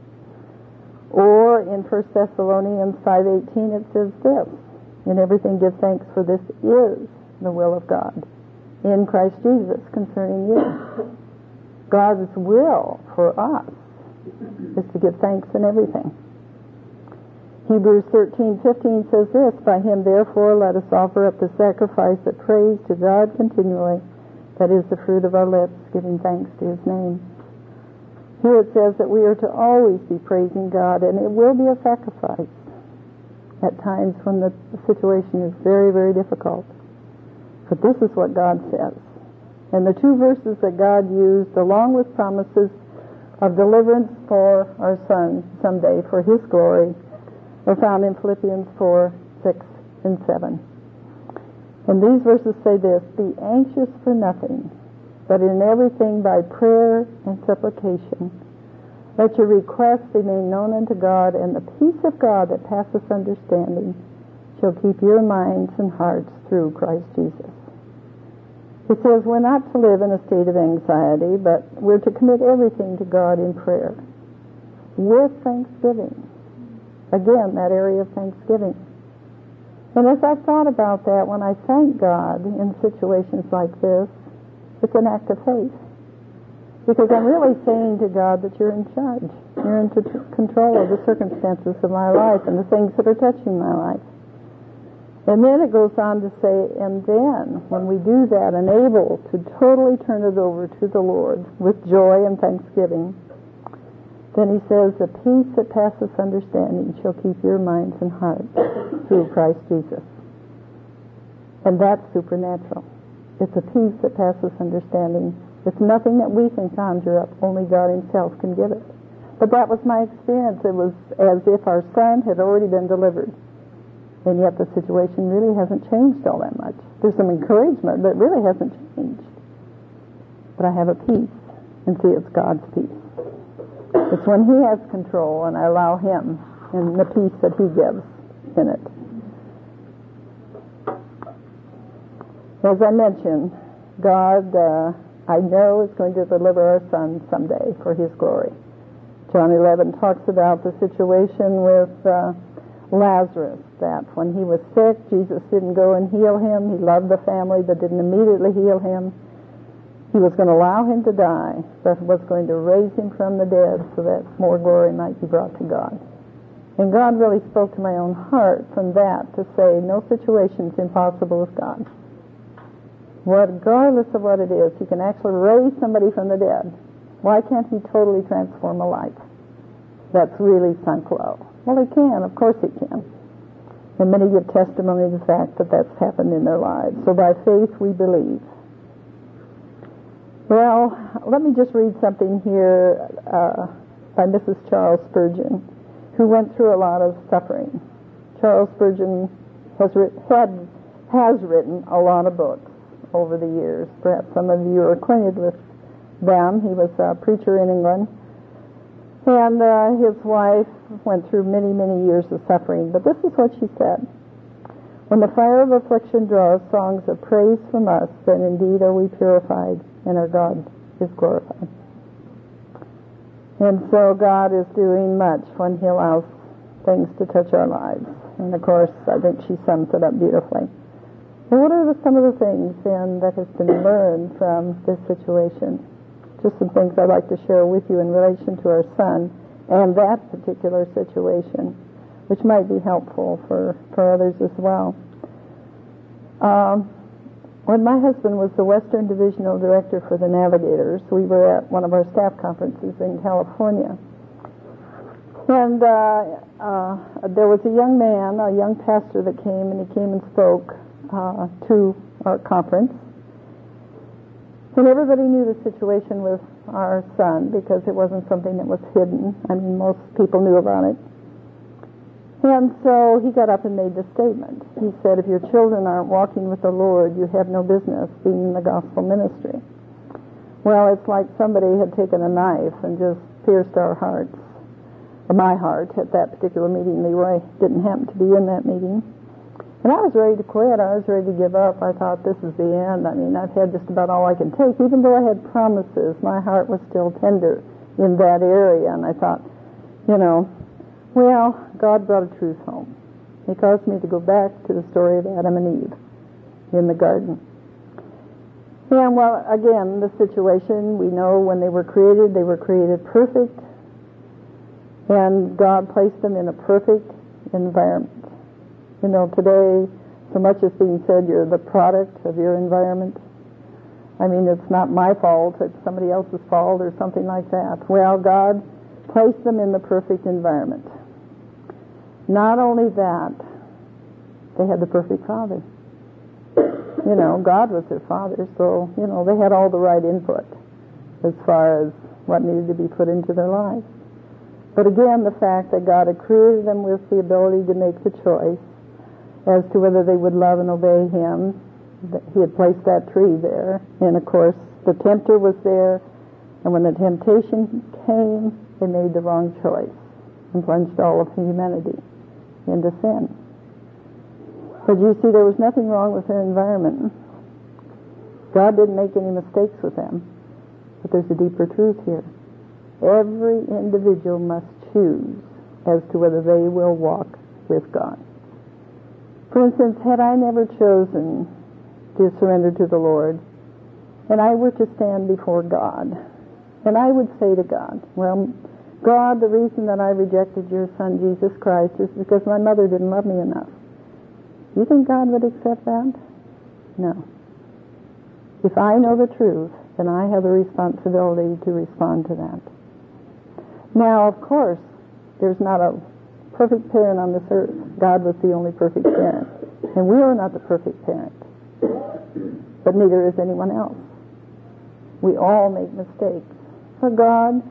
Or in First Thessalonians five eighteen, it says this, "In everything give thanks, for this is the will of God in Christ Jesus concerning you." God's will for us is to give thanks in everything. Hebrews thirteen fifteen says this, "By him therefore let us offer up the sacrifice of praise to God continually, that is the fruit of our lips, giving thanks to his name." Here it says that we are to always be praising God, and it will be a sacrifice at times when the situation is very, very difficult. But this is what God says. And the two verses that God used, along with promises of deliverance for our son someday for his glory, are found in Philippians four, six, and seven. And these verses say this, "Be anxious for nothing, but in everything by prayer and supplication, let your requests be made known unto God, and the peace of God that passeth understanding shall keep your minds and hearts through Christ Jesus." It says we're not to live in a state of anxiety, but we're to commit everything to God in prayer with thanksgiving. Again, that area of thanksgiving. And as I've thought about that, when I thank God in situations like this, it's an act of faith. Because I'm really saying to God that you're in charge. You're in t- control of the circumstances of my life and the things that are touching my life. And then it goes on to say, and then when we do that and able to totally turn it over to the Lord with joy and thanksgiving, then he says, "The peace that passeth understanding shall keep your minds and hearts through Christ Jesus." And that's supernatural. It's a peace that passes understanding. It's nothing that we can conjure up. Only God himself can give it. But that was my experience. It was as if our son had already been delivered. And yet the situation really hasn't changed all that much. There's some encouragement, but it really hasn't changed. But I have a peace. And see, it's God's peace. It's when he has control and I allow him and the peace that he gives in it. As I mentioned, God, uh, I know, is going to deliver our son someday for his glory. John eleven talks about the situation with uh, Lazarus, that when he was sick, Jesus didn't go and heal him. He loved the family but didn't immediately heal him. He was going to allow him to die, but was going to raise him from the dead so that more glory might be brought to God. And God really spoke to my own heart from that to say no situation is impossible with God. Regardless of what it is, he can actually raise somebody from the dead. Why can't he totally transform a life that's really sunk low? Well, he can. Of course he can. And many give testimony to the fact that that's happened in their lives. So by faith we believe. Well, let me just read something here uh, by Missus Charles Spurgeon, who went through a lot of suffering. Charles Spurgeon has, writ- had, has written a lot of books over the years. Perhaps some of you are acquainted with them. He was a preacher in England. And uh, his wife went through many, many years of suffering. But this is what she said. "When the fire of affliction draws songs of praise from us, then indeed are we purified, and our God is glorified." And so God is doing much when he allows things to touch our lives. And of course, I think she sums it up beautifully. And what are the, some of the things then that has been learned from this situation? Just some things I'd like to share with you in relation to our son and that particular situation, which might be helpful for, for others as well. Um, when my husband was the Western Divisional Director for the Navigators, we were at one of our staff conferences in California. And uh, uh, there was a young man, a young pastor that came, and he came and spoke uh, to our conference. And everybody knew the situation with our son because it wasn't something that was hidden. I mean, most people knew about it. And so he got up and made this statement. He said, if your children aren't walking with the Lord, you have no business being in the gospel ministry. Well, it's like somebody had taken a knife and just pierced our hearts. Or my heart at that particular meeting. Leroy didn't happen to be in that meeting. And I was ready to quit. I was ready to give up. I thought, this is the end. I mean, I've had just about all I can take. Even though I had promises, my heart was still tender in that area. And I thought, you know, well, God brought a truth home. He caused me to go back to the story of Adam and Eve in the garden. And, well, again, the situation, we know when they were created, they were created perfect. And God placed them in a perfect environment. You know, today, so much is being said you're the product of your environment. I mean, it's not my fault, it's somebody else's fault or something like that. Well, God placed them in the perfect environment. Not only that, they had the perfect father. You know, God was their father, so, you know, they had all the right input as far as what needed to be put into their lives. But again, the fact that God had created them with the ability to make the choice as to whether they would love and obey Him, He had placed that tree there. And of course, the tempter was there, and when the temptation came, they made the wrong choice and plunged all of humanity into sin. But you see, there was nothing wrong with their environment. God didn't make any mistakes with them. But there's a deeper truth here. Every individual must choose as to whether they will walk with God. For instance, had I never chosen to surrender to the Lord, and I were to stand before God, and I would say to God, well, God, the reason that I rejected your Son, Jesus Christ, is because my mother didn't love me enough. You think God would accept that? No. If I know the truth, then I have the responsibility to respond to that. Now, of course, there's not a perfect parent on this earth. God was the only perfect parent. And we are not the perfect parent. But neither is anyone else. We all make mistakes. So God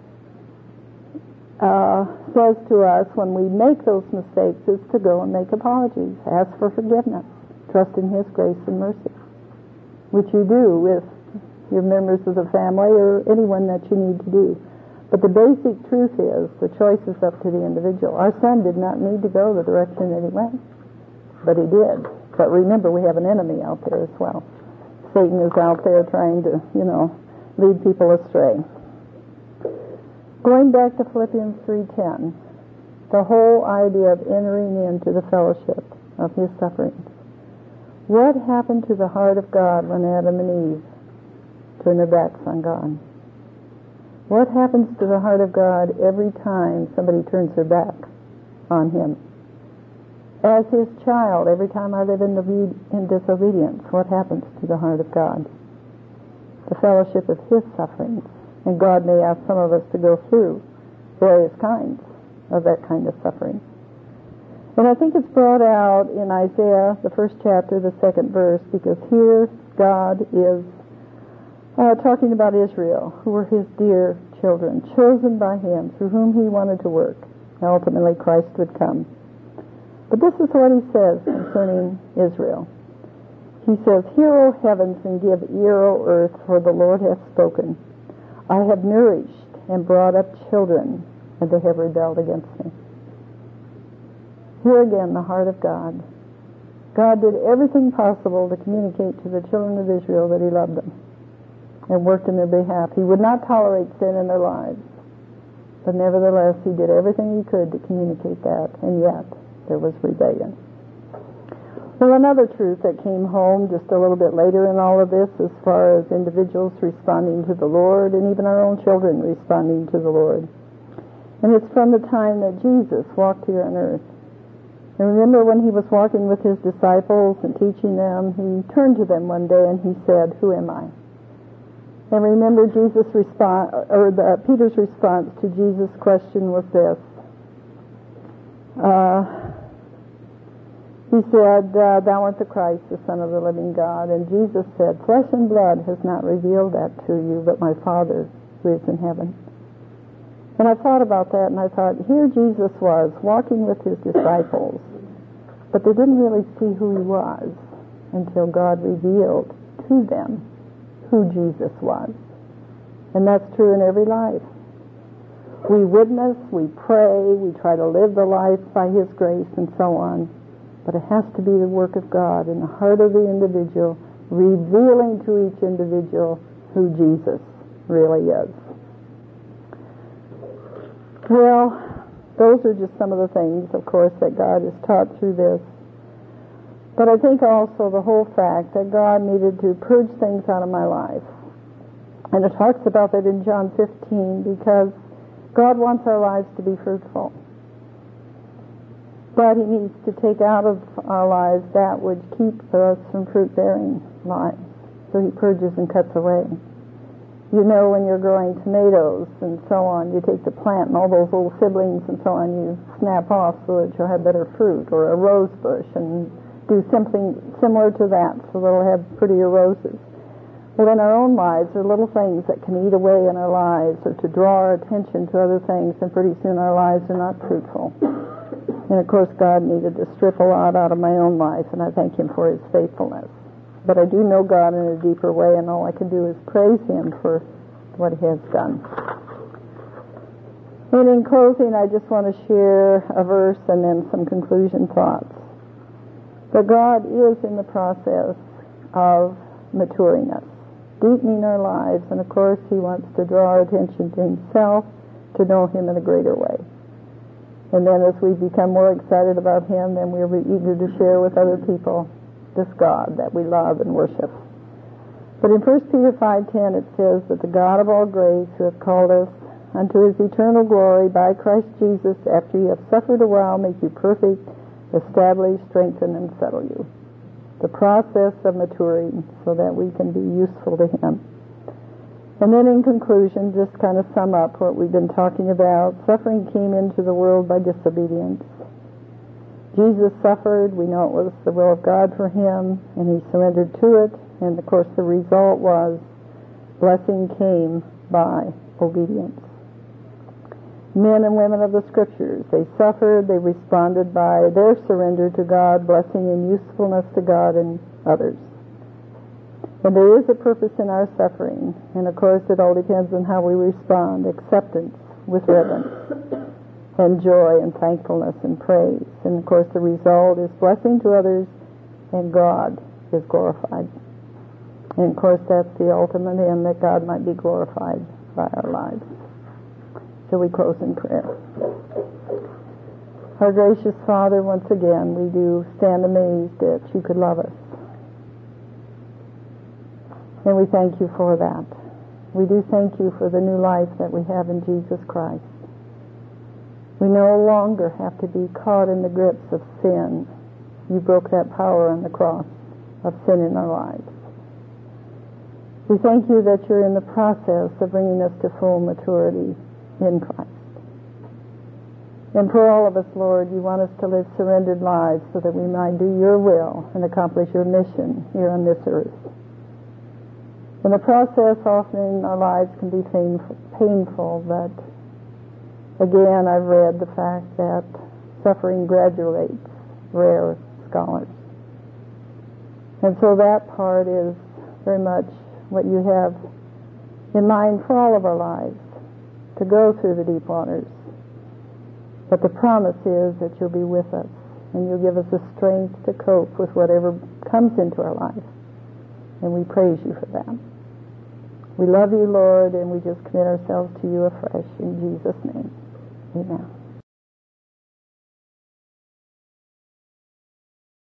uh, says to us when we make those mistakes is to go and make apologies. Ask for forgiveness. Trust in His grace and mercy. Which you do with your members of the family or anyone that you need to do. But the basic truth is, the choice is up to the individual. Our son did not need to go the direction that he went, but he did. But remember, we have an enemy out there as well. Satan is out there trying to, you know, lead people astray. Going back to Philippians three ten, the whole idea of entering into the fellowship of His sufferings. What happened to the heart of God when Adam and Eve turned their backs on God? What happens to the heart of God every time somebody turns their back on Him? As His child, every time I live in, obe- in disobedience, what happens to the heart of God? The fellowship of His sufferings. And God may ask some of us to go through various kinds of that kind of suffering. And I think it's brought out in Isaiah, the first chapter, the second verse, because here God is Uh, talking about Israel, who were His dear children, chosen by Him, through whom He wanted to work. And ultimately, Christ would come. But this is what He says concerning Israel. He says, "Hear, O heavens, and give ear, O earth, for the Lord hath spoken. I have nourished and brought up children, and they have rebelled against me." Here again, the heart of God. God did everything possible to communicate to the children of Israel that He loved them and worked in their behalf. He would not tolerate sin in their lives. But nevertheless, He did everything He could to communicate that, and yet there was rebellion. Well, another truth that came home just a little bit later in all of this, as far as individuals responding to the Lord, and even our own children responding to the Lord. And it's from the time that Jesus walked here on earth. And remember when he was walking with his disciples and teaching them, he turned to them one day and he said, "Who am I?" And remember Jesus' response, or the, Peter's response to Jesus' question was this. Uh, he said, uh, "Thou art the Christ, the Son of the living God." And Jesus said, "Flesh and blood has not revealed that to you, but my Father who is in heaven." And I thought about that, and I thought, here Jesus was, walking with his disciples, but they didn't really see who he was until God revealed to them who Jesus was. And that's true in every life. We witness, we pray, we try to live the life by his grace and so on, but it has to be the work of God in the heart of the individual, revealing to each individual who Jesus really is. Well, those are just some of the things, of course, that God has taught through this. But I think also the whole fact that God needed to purge things out of my life. And it talks about that in John fifteen, because God wants our lives to be fruitful. But he needs to take out of our lives that which keeps us from fruit-bearing lives. So he purges and cuts away. You know, when you're growing tomatoes and so on, you take the plant and all those little siblings and so on, you snap off so that you'll have better fruit, or a rose bush, and do something similar to that so that it'll have prettier roses. Well, in our own lives, there are little things that can eat away in our lives or to draw our attention to other things, and pretty soon our lives are not fruitful. And of course, God needed to strip a lot out of my own life, and I thank him for his faithfulness. But I do know God in a deeper way, and all I can do is praise him for what he has done. And in closing, I just want to share a verse and then some conclusion thoughts. That God is in the process of maturing us, deepening our lives, and of course he wants to draw our attention to himself, to know him in a greater way. And then as we become more excited about him, then we're eager to share with other people this God that we love and worship. But in First Peter five ten it says that the God of all grace, who hath called us unto his eternal glory by Christ Jesus, after you have suffered a while, make you perfect, establish, strengthen, and settle you. The process of maturing so that we can be useful to him. And then in conclusion, just kind of sum up what we've been talking about. Suffering came into the world by disobedience. Jesus suffered. We know it was the will of God for him, and he surrendered to it. And of course the result was blessing came by obedience. Men and women of the Scriptures, they suffered, they responded by their surrender to God, blessing and usefulness to God and others. And there is a purpose in our suffering, and of course it all depends on how we respond. Acceptance with reverence, and joy and thankfulness and praise. And of course the result is blessing to others, and God is glorified. And of course that's the ultimate end, that God might be glorified by our lives. So we close in prayer. Our gracious Father, once again, we do stand amazed that you could love us. And we thank you for that. We do thank you for the new life that we have in Jesus Christ. We no longer have to be caught in the grips of sin. You broke that power on the cross of sin in our lives. We thank you that you're in the process of bringing us to full maturity in Christ. And for all of us, Lord, you want us to live surrendered lives so that we might do your will and accomplish your mission here on this earth. In the process, often in our lives can be painful, painful, but again, I've read the fact that suffering graduates rare scholars. And so that part is very much what you have in mind for all of our lives, to go through the deep waters. But the promise is that you'll be with us, and you'll give us the strength to cope with whatever comes into our life. And we praise you for that. We love you, Lord, and we just commit ourselves to you afresh in Jesus' name. Amen.